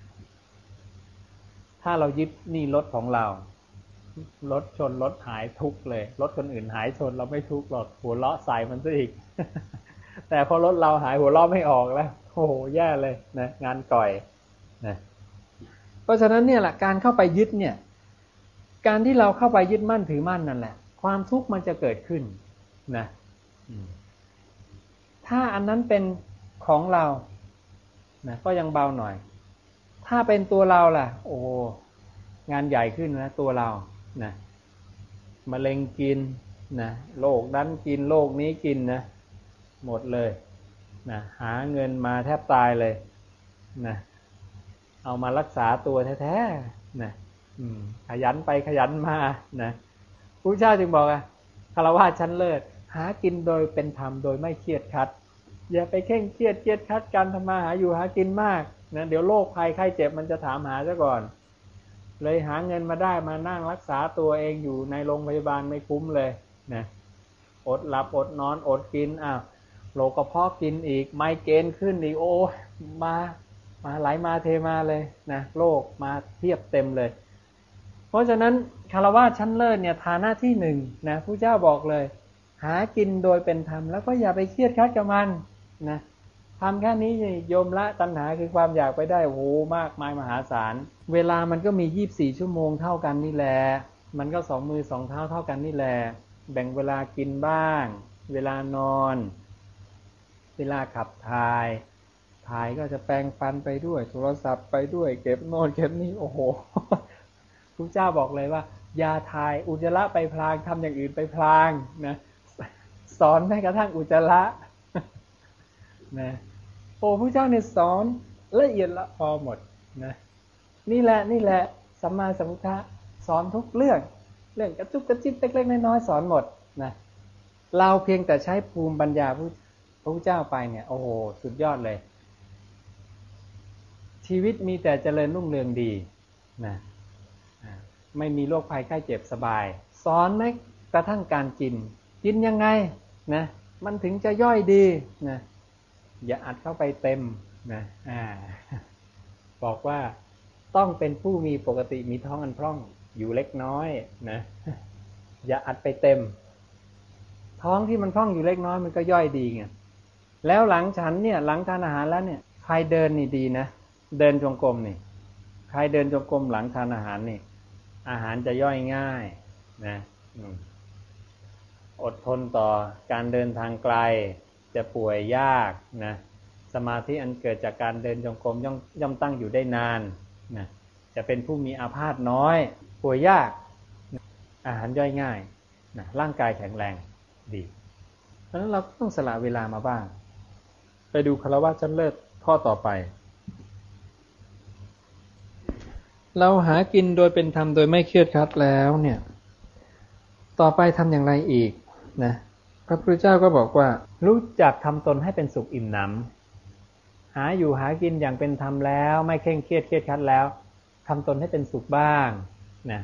ถ้าเรายึดนี่รถของเรารถชนรถหายทุกเลยรถคนอื่นหายชนเราไม่ทุกหรอกหัวเราะใส่มันซะอีก แต่พอรถเราหายหัวเราะไม่ออกแล้วโอ้โหแย่เลยนะงานก่อยนะเพราะฉะนั้นเนี่ยแหละการเข้าไปยึดเนี่ยการที่เราเข้าไปยึดมั่นถือมั่นนั่นแหละความทุกข์มันจะเกิดขึ้นนะถ้าอันนั้นเป็นของเรานะก็ยังเบาหน่อยถ้าเป็นตัวเราล่ะโอ้งานใหญ่ขึ้นนะตัวเรานะมะเร็งกินนะโรคนั้นกินโรคนี้กินนะหมดเลยนะหาเงินมาแทบตายเลยนะเอามารักษาตัวแท้ๆนะขยันไปขยันมานะพระเจ้าจึงบอกฆราวาสชั้นเลิศหากินโดยเป็นธรรมโดยไม่เครียดคัดอย่าไปเคร่งเครียดคัดการทำมาหาอยู่หากินมากนะเดี๋ยวโรคภัยไข้เจ็บมันจะถามหาซะก่อนเลยหาเงินมาได้มานั่งรักษาตัวเองอยู่ในโรงพยาบาลไม่คุ้มเลยนะอดหลับอดนอนอดกินโรคกระเพาะกินอีกไมเกรนขึ้นอีกโอ้มาไหลมาเทมาเลยนะโรคมาเทียบเต็มเลยเพราะฉะนั้นฆราวาสชั้นเลิศเนี่ยฐานะที่หนึ่งนะพระเจ้าบอกเลยหากินโดยเป็นธรรมแล้วก็อย่าไปเครียดคัดกับมันนะทำแค่นี้โยมละตัณหาคือความอยากไปได้โอ้โหมากมายมหาศาลเวลามันก็มี24ชั่วโมงเท่ากันนี่แหละมันก็2มือ2เท้าเท่ากันนี่แหละแบ่งเวลากินบ้างเวลานอนเวลาขับถ่ายก็จะแปรงฟันไปด้วยโทรศัพท์ไปด้วยเก็บโน่นเก็บนี่โอ้โหพระเจ้าบอกเลยว่าอย่าถ่ายอุจจาระไปพลางทำอย่างอื่นไปพลางนะสอนแม้กระทั่งอุจจาระนะโอ้พระเจ้าเนี่ยสอนละเอียดละพอหมดนะนี่แหละสัมมาสัมพุทธะสอนทุกเรื่องกระจุกกระจิบเล็กๆน้อยๆสอนหมดนะเราเพียงแต่ใช้ภูมิปัญญาพระพุทธเจ้าไปเนี่ยโอ้โหสุดยอดเลยชีวิตมีแต่เจริญรุ่งเรืองดีนะไม่มีโรคภัยไข้เจ็บสบายสอนแม้กระทั่งการกินยังไงนะมันถึงจะย่อยดีนะอย่าอัดเข้าไปเต็มนะบอกว่าต้องเป็นผู้มีปกติมีท้องอันพร่องอยู่เล็กน้อยนะอย่าอัดไปเต็มท้องที่มันพร่องอยู่เล็กน้อยมันก็ย่อยดีไงแล้วหลังฉันเนี่ยหลังทานอาหารแล้วเนี่ยใครเดินนี่ดีนะเดินจงกรมนี่ใครเดินจงกรมหลังทานอาหารนี่อาหารจะย่อยง่ายนะอดทนต่อการเดินทางไกลจจะป่วยยากนะสมาธิอันเกิดจากการเดินจงกรมย่อมตั้งอยู่ได้นานนะจะเป็นผู้มีอาพาธน้อยป่วยยากอาหารย่อยง่ายนะร่างกายแข็งแรงดีเพราะฉะนั้นเราต้องสละเวลามาบ้างไปดูคฤหัสถ์ชั้นเลิศข้อต่อไปเราหากินโดยเป็นธรรมโดยไม่เครียดครัดแล้วเนี่ยต่อไปทำอย่างไรอีกนะพระพุทธเจ้าก็บอกว่ารู้จักทำตนให้เป็นสุขอิ่มหนำหาอยู่หากินอย่างเป็นธรรมแล้วไม่เคร่งเครียดครัดแล้วทำตนให้เป็นสุขบ้างนะ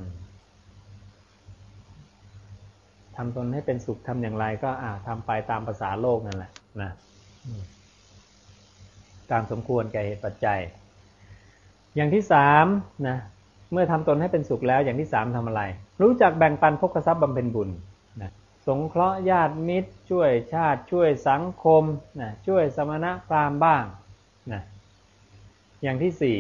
ทำตนให้เป็นสุขทำอย่างไรก็ทำไปตามภาษาโลกนั่นแหละนะตามสมควรแก่เหตุปัจจัยอย่างที่สามนะเมื่อทำตนให้เป็นสุขแล้วอย่างที่สามทำอะไรรู้จักแบ่งปันภพทรัพย์บำเพ็ญบุญนะสงเคราะห์ญาติมิตรช่วยชาติช่วยสังคมนะช่วยสมณพราหมณ์บ้างนะอย่างที่สี่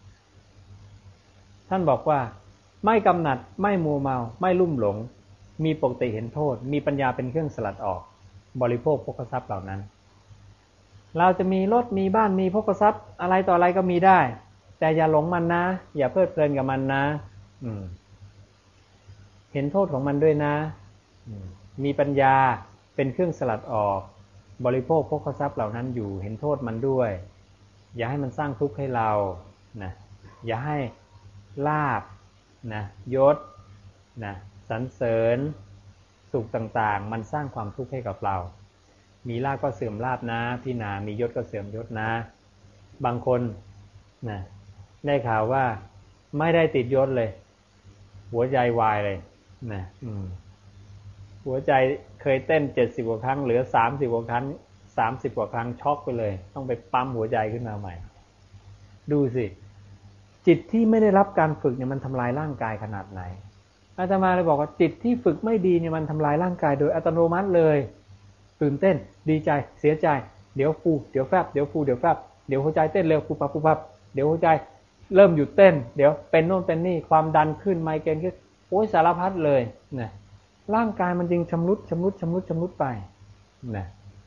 ท่านบอกว่าไม่กำหนัดไม่มัวเมาไม่ลุ่มหลงมีปกติเห็นโทษมีปัญญาเป็นเครื่องสลัดออกบริโภคภพทรัพย์เหล่านั้นเราจะมีรถมีบ้านมีภพทรัพย์อะไรต่ออะไรก็มีได้แต่อย่าหลงมันนะอย่าเพลิดเพลินกับมันนะเห็นโทษของมันด้วยนะมีปัญญาเป็นเครื่องสลัดออกบริโภคภพทรัพย์เหล่านั้นอยู่เห็นโทษมันด้วยอย่าให้มันสร้างทุกข์ให้เรานะอย่าให้ลาภนะยศนะสรรเสริญสุขต่างๆมันสร้างความทุกข์ให้กับเรามีลาภก็เสื่อมลาภนะพี่นามียศก็เสื่อมยศนะบางคนนะได้ข่าวว่าไม่ได้ติดยศเลยหัวใจวายเลยนะหัวใจเคยเต้น70กว่าครั้งเหลือ30กว่าครั้ง30กว่าครั้งช็อกไปเลยต้องไปปั๊มหัวใจขึ้นมาใหม่ดูสิจิตที่ไม่ได้รับการฝึกเนี่ยมันทำลายร่างกายขนาดไหนอาตมาเลยบอกว่าจิตที่ฝึกไม่ดีเนี่ยมันทำลายร่างกายโดยอัตโนมัติเลยตื่นเต้นดีใจเสียใจเดี๋ยวฟูเดี๋ยวแฟบเดี๋ยวฟูเดี๋ยวแฟบเดี๋ยวหัวใจเต้นเร็วปุ๊บปั๊บปุ๊บปั๊บเดี๋ยวหัวใจเริ่มหยุดเต้นเดี๋ยวเป็นโน่นเป็นนี่ความดันขึ้นไมเกรนขึ้นโอ้ยสารพัดเลยนะร่างกายมันจึงชำรุดไปนะ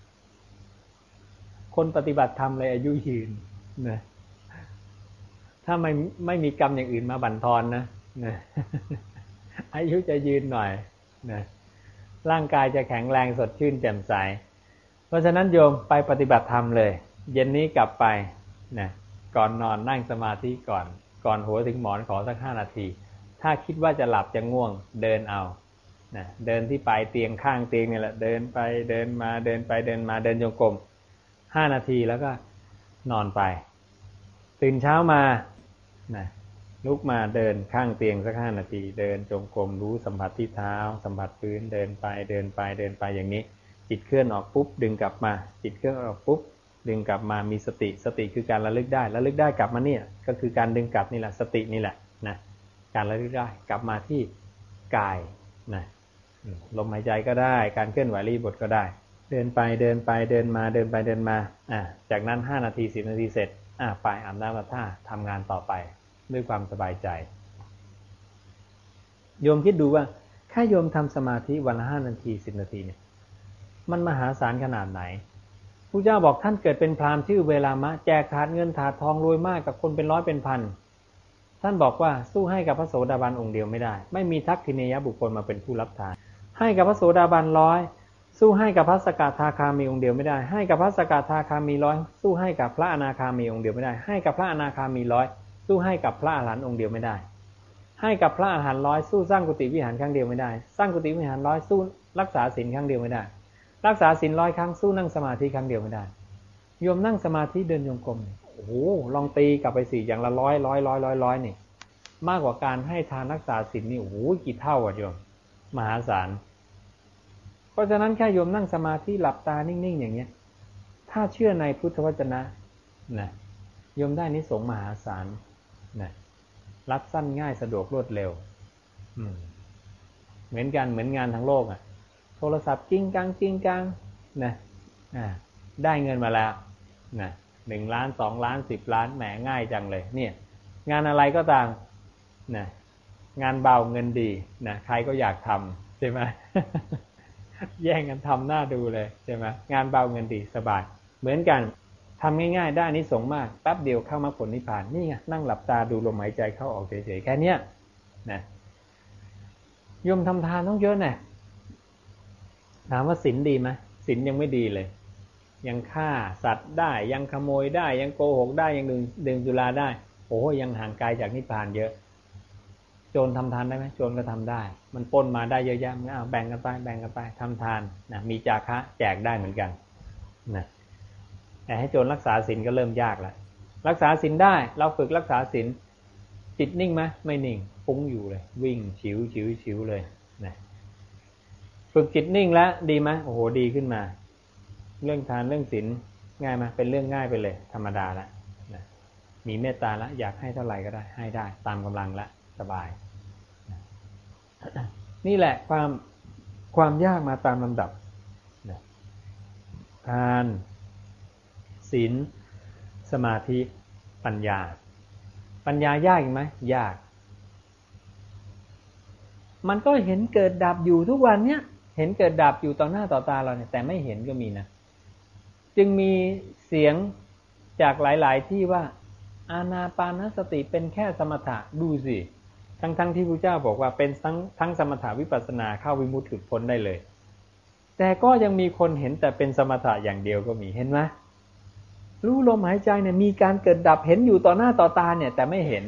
คนปฏิบัติธรรมเลยอายุยืนนะถ้าไม่มีกรรมอย่างอื่นมาบั่นทอนนะอายุจะยืนหน่อยนะร่างกายจะแข็งแรงสดชื่นแจ่มใสเพราะฉะนั้นโยมไปปฏิบัติธรรมเลยเย็นนี้กลับไปนะก่อนนอนนั่งสมาธิก่อนหัวถึงหมอนขอสัก5 นาทีถ้าคิดว่าจะหลับจะง่วงเดินเอานะเดินที่ปลายเตียงข้างเตียงนี่แหละเดินไปเดินมาเดินไปเดินมาเดินจงกรม5 นาทีแล้วก็นอนไปตื่นเช้ามานะลุกมาเดินข้างเตียงสัก5 นาทีเดินจงกรมรู้สัมผัสที่เท้าสัมผัสพื้นเดินไปเดินไปเดินไปอย่างนี้จิตเคลื่อนออกปุ๊บดึงกลับมาจิตเคลื่อนออกปุ๊บดึงกลับมามีสติคือการระลึกได้กลับมาเนี่ยก็คือการดึงกลับนี่แหละสตินี่แหละนะการระลึกได้กลับมาที่กายนะลมหายใจก็ได้การเคลื่อนไหวอิริยาบถก็ได้เดินไปเดินไปเดินมาเดินไปเดินมาจากนั้น5 นาที10 นาทีเสร็จไปอาบน้ำอาบท่าทำงานต่อไปด้วยความสบายใจโยมคิดดูว่าแค่โยมทำสมาธิวันละ5 นาที10 นาทีเนี่ยมันมหาศาลขนาดไหนพระเจ้าบอกท่านเกิดเป็นพราหมณ์ชื่อเวลามะแจกถาดเงินถาดทองรวยมากกับคนเป็นร้อยเป็นพันท่านบอกว่าสู้ให้กับพระโสดาบันองค์เดียวไม่ได้ไม่มีทักษิเนยบุคคลมาเป็นผู้รับทานให้กับพระโสดาบัน100สู้ให้กับพระสกทาคามีองค์เดียวไม่ได้ให้กับพระสกทาคามี100สู้ให้กับพระอนาคามีองค์เดียวไม่ได้ให้กับพระอนาคามี100สู้ให้กับพระอรหันต์องค์เดียวไม่ได้ให้กับพระอรหันต์100สู้สร้างกุฏิวิหารครั้งเดียวไม่ได้สร้างกุฏิวิหาร100สู้รักษาศีลครั้งเดียวไม่ได้รักษาศีล100 ครั้งสู้นั่งสมาธิครั้งเดียวไม่ได้โยมนั่งสมาธิเดินจงกรมโอ้โหลองตีกลับไปสิอย่างละ100นี่มากกว่าการให้ทานรักษาศีลนี่โอ้โหกี่เท่าอ่ะโยมมหาศาลเพราะฉะนั้นแค่โยมนั่งสมาธิหลับตานิ่งๆอย่างเงี้ยถ้าเชื่อในพุทธวจนะนะโยมได้นิสงส์มหาศาลนะรับสั้นง่ายสะดวกรวดเร็วเหมือนกันเหมือนงานทั้งโลกอ่ะโทรศัพท์จริงกังนะได้เงินมาแล้วนะ1 ล้าน2 ล้าน10 ล้านแหมง่ายจังเลยเนี่ยงานอะไรก็ตามนะงานเบาเงินดีนะใครก็อยากทำใช่ไหมแย่งกันทำหน้าดูเลยใช่ไหมงานเบาเงินดีสบายเหมือนกันทำง่ายๆได้อานิสงส์มากแป๊บเดียวเข้ามรรคผลนิพพานนี่ไงนั่งหลับตาดูลมหายใจเข้าออกเฉยๆแค่เนี้ยนะโยมทำทานต้องเยอะแน่ถามว่าศีลดีไหมศีลยังไม่ดีเลยยังฆ่าสัตว์ได้ยังขโมยได้ยังโกหกได้ยังดื่มสุราได้โอ้ยังห่างไกลจากนิพพานเยอะโจรทำทานได้ไหมโจรก็ทำได้มันปล้นมาได้เยอะแยะมันแบ่งกันไปทำทานนะมีจาคะแจกได้เหมือนกันนะแต่ให้โจรรักษาศีลก็เริ่มยากแล้วรักษาศีลได้เราฝึกรักษาศีลจิตนิ่งไหมไม่นิ่งฟุ้งอยู่เลยวิ่งฉิวเลยนะฝึกจิตนิ่งแล้วดีไหมโอ้โหดีขึ้นมาเรื่องทานเรื่องศีลง่ายไหมเป็นเรื่องง่ายไปเลยธรรมดาละนะมีเมตตาละอยากให้เท่าไหร่ก็ได้ให้ได้ตามกำลังละสบายนะนี่แหละความยากมาตามลำดับนะทานศีลสมาธิปัญญายากไหมยากมันก็เห็นเกิดดับอยู่ทุกวันเนี้ยเห็นเกิดดับอยู่ต่อหน้าต่อตาเราเนี่ยแต่ไม่เห็นก็มีนะจึงมีเสียงจากหลายๆที่ว่าอานาปานสติเป็นแค่สมถะดูสิทั้งที่พระเจ้าบอกว่าเป็นทั้งสมถะวิปัสสนาเข้าวิมุตติหลุดพ้นได้เลยแต่ก็ยังมีคนเห็นแต่เป็นสมถะอย่างเดียวก็มีเห็นไหมรู้ลมหายใจเนี่ยมีการเกิดดับเห็นอยู่ต่อหน้าต่อตาเนี่ยแต่ไม่เห็น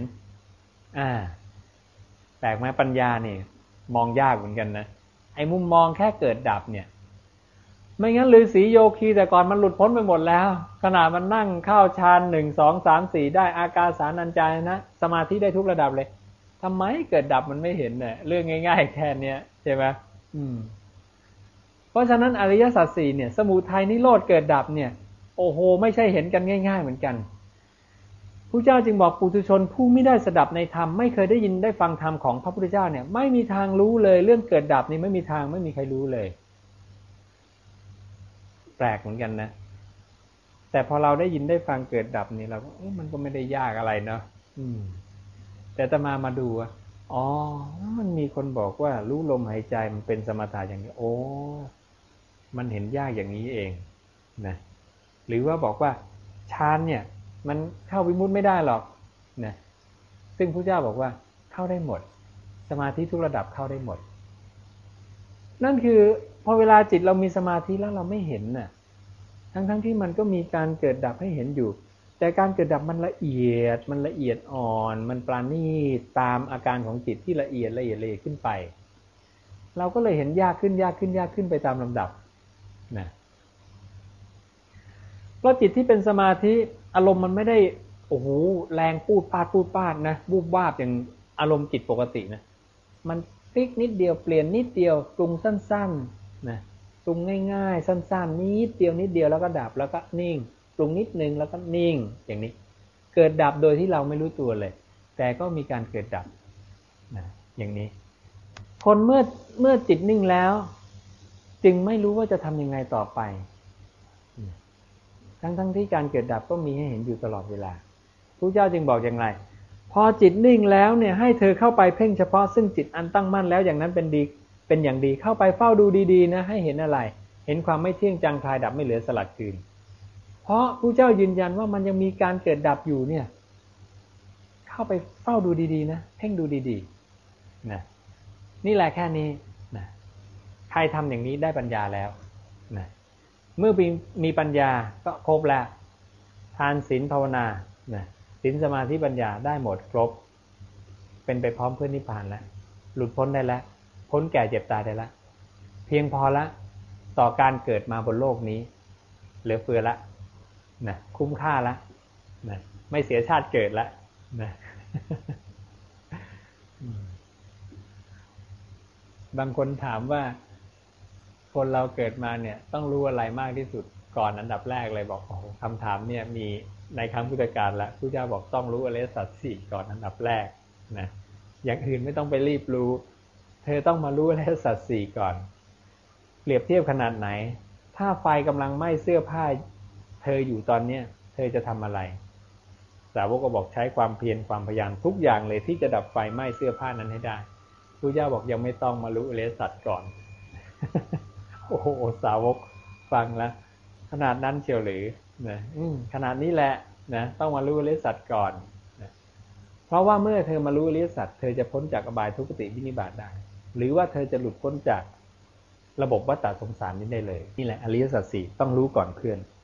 แปลกไหมปัญญาเนี่ยมองยากเหมือนกันนะไอ้มุมมองแค่เกิดดับเนี่ยไม่งั้นฤาษีโยคีแต่ก่อนมันหลุดพ้นไปหมดแล้วขนาดมันนั่งเข้าฌาน1 2 3 4ได้อากาสานัญจายนะสมาธิได้ทุกระดับเลยทำไมเกิดดับมันไม่เห็นเนี่ยเรื่องง่ายๆแค่เนี้ยใช่ไหมเพราะฉะนั้นอริยสัจสี่เนี่ยสมุทัยนิโรธเกิดดับเนี่ยโอ้โหไม่ใช่เห็นกันง่ายๆเหมือนกันพระเจ้าจึงบอกปุถุชนผู้ไม่ได้สดับในธรรมไม่เคยได้ยินได้ฟังธรรมของพระพุทธเจ้าเนี่ยไม่มีทางรู้เลยเรื่องเกิดดับนี่ไม่มีทางไม่มีใครรู้เลยแปลกเหมือนกันนะแต่พอเราได้ยินได้ฟังเกิดดับนี่เราก็มันก็ไม่ได้ยากอะไรเนาะแต่อาตมาดูว่าอ๋อมันมีคนบอกว่ารู้ลมหายใจมันเป็นสมถะอย่างนี้โอ้มันเห็นยากอย่างนี้เองนะหรือว่าบอกว่าฌานเนี่ยมันเข้าวิมุตติไม่ได้หรอกนะซึ่งพระเจ้าบอกว่าเข้าได้หมดสมาธิทุกระดับเข้าได้หมดนั่นคือพอเวลาจิตเรามีสมาธิแล้วเราไม่เห็นน่ะทั้งที่มันก็มีการเกิดดับให้เห็นอยู่แต่การเกิดดับมันละเอียดอ่อนมันปราณีตตามอาการของจิตที่ละเอียดขึ้นไปเราก็เลยเห็นยากขึ้นไปตามลำดับนะเพราะจิตที่เป็นสมาธิอารมณ์มันไม่ได้โอ้โหแรงปูดปาดนะบูบวาบอย่างอารมณ์จิตปกตินะมันพลิกนิดเดียวเปลี่ยนนิดเดียวปรุงสั้นๆนะปรุงง่ายๆสั้นๆนิดเดียวแล้วก็ดับแล้วก็นิ่งปรุงนิดนึงแล้วก็นิ่งอย่างนี้เกิดดับโดยที่เราไม่รู้ตัวเลยแต่ก็มีการเกิดดับนะอย่างนี้คนเมื่อจิตนิ่งแล้วจึงไม่รู้ว่าจะทำยังไงต่อไปทั้งที่การเกิดดับก็มีให้เห็นอยู่ตลอดเวลาพระเจ้าจึงบอกอย่างไรพอจิตนิ่งแล้วเนี่ยให้เธอเข้าไปเพ่งเฉพาะซึ่งจิตอันตั้งมั่นแล้วอย่างนั้นเป็นอย่างดีเข้าไปเฝ้าดูดีๆนะให้เห็นอะไรเห็นความไม่เที่ยงจางคลายดับไม่เหลือสลัดคืนเพราะพระเจ้ายืนยันว่ามันยังมีการเกิดดับอยู่เนี่ยเข้าไปเฝ้าดูดีๆนะเพ่งดูดีๆนะนี่แหละแค่นี้นะใครทำอย่างนี้ได้ปัญญาแล้วนะเมื่อมีปัญญาก็ครบแล้วทานศีลภาวนาศีลสมาธิปัญญาได้หมดครบเป็นไปพร้อมเพื่อนิพพานแล้วหลุดพ้นได้แล้วพ้นแก่เจ็บตายได้แล้วเพียงพอละต่อการเกิดมาบนโลกนี้เหลือเฟือละคุ้มค่าละไม่เสียชาติเกิดละบางคนถามว่าคนเราเกิดมาเนี่ยต้องรู้อะไรมากที่สุดก่อนอันดับแรกเลยบอกโอ้คำถามเนี่ยมีในครั้งพุทธกาลแล้วพระเจ้าบอกต้องรู้อริยสัจสี่ก่อนอันดับแรกนะอย่างอื่นไม่ต้องไปรีบรู้เธอต้องมารู้อริยสัจสี่ก่อนเปรียบเทียบขนาดไหนถ้าไฟกำลังไหม้เสื้อผ้าเธออยู่ตอนเนี้ยเธอจะทำอะไรสาวกก็บอกใช้ความเพียรความพยายามทุกอย่างเลยที่จะดับไฟไหม้เสื้อผ้านั้นให้ได้พระเจ้าบอกยังไม่ต้องมารู้อริยสัจก่อนโอ้โหสาวกฟังแล้วขนาดนั้นเชียวหรือนะขนาดนี้แหละนะต้องมารู้อริยสัจก่อนนะเพราะว่าเมื่อเธอมารู้อริยสัจเธอจะพ้นจากอบายทุกขติวินิบาตได้หรือว่าเธอจะหลุดพ้นจากระบบวัฏฏะสงสารนี้ได้เลยนี่แหละอริยสัจสี่ต้องรู้ก่อนเพื่อน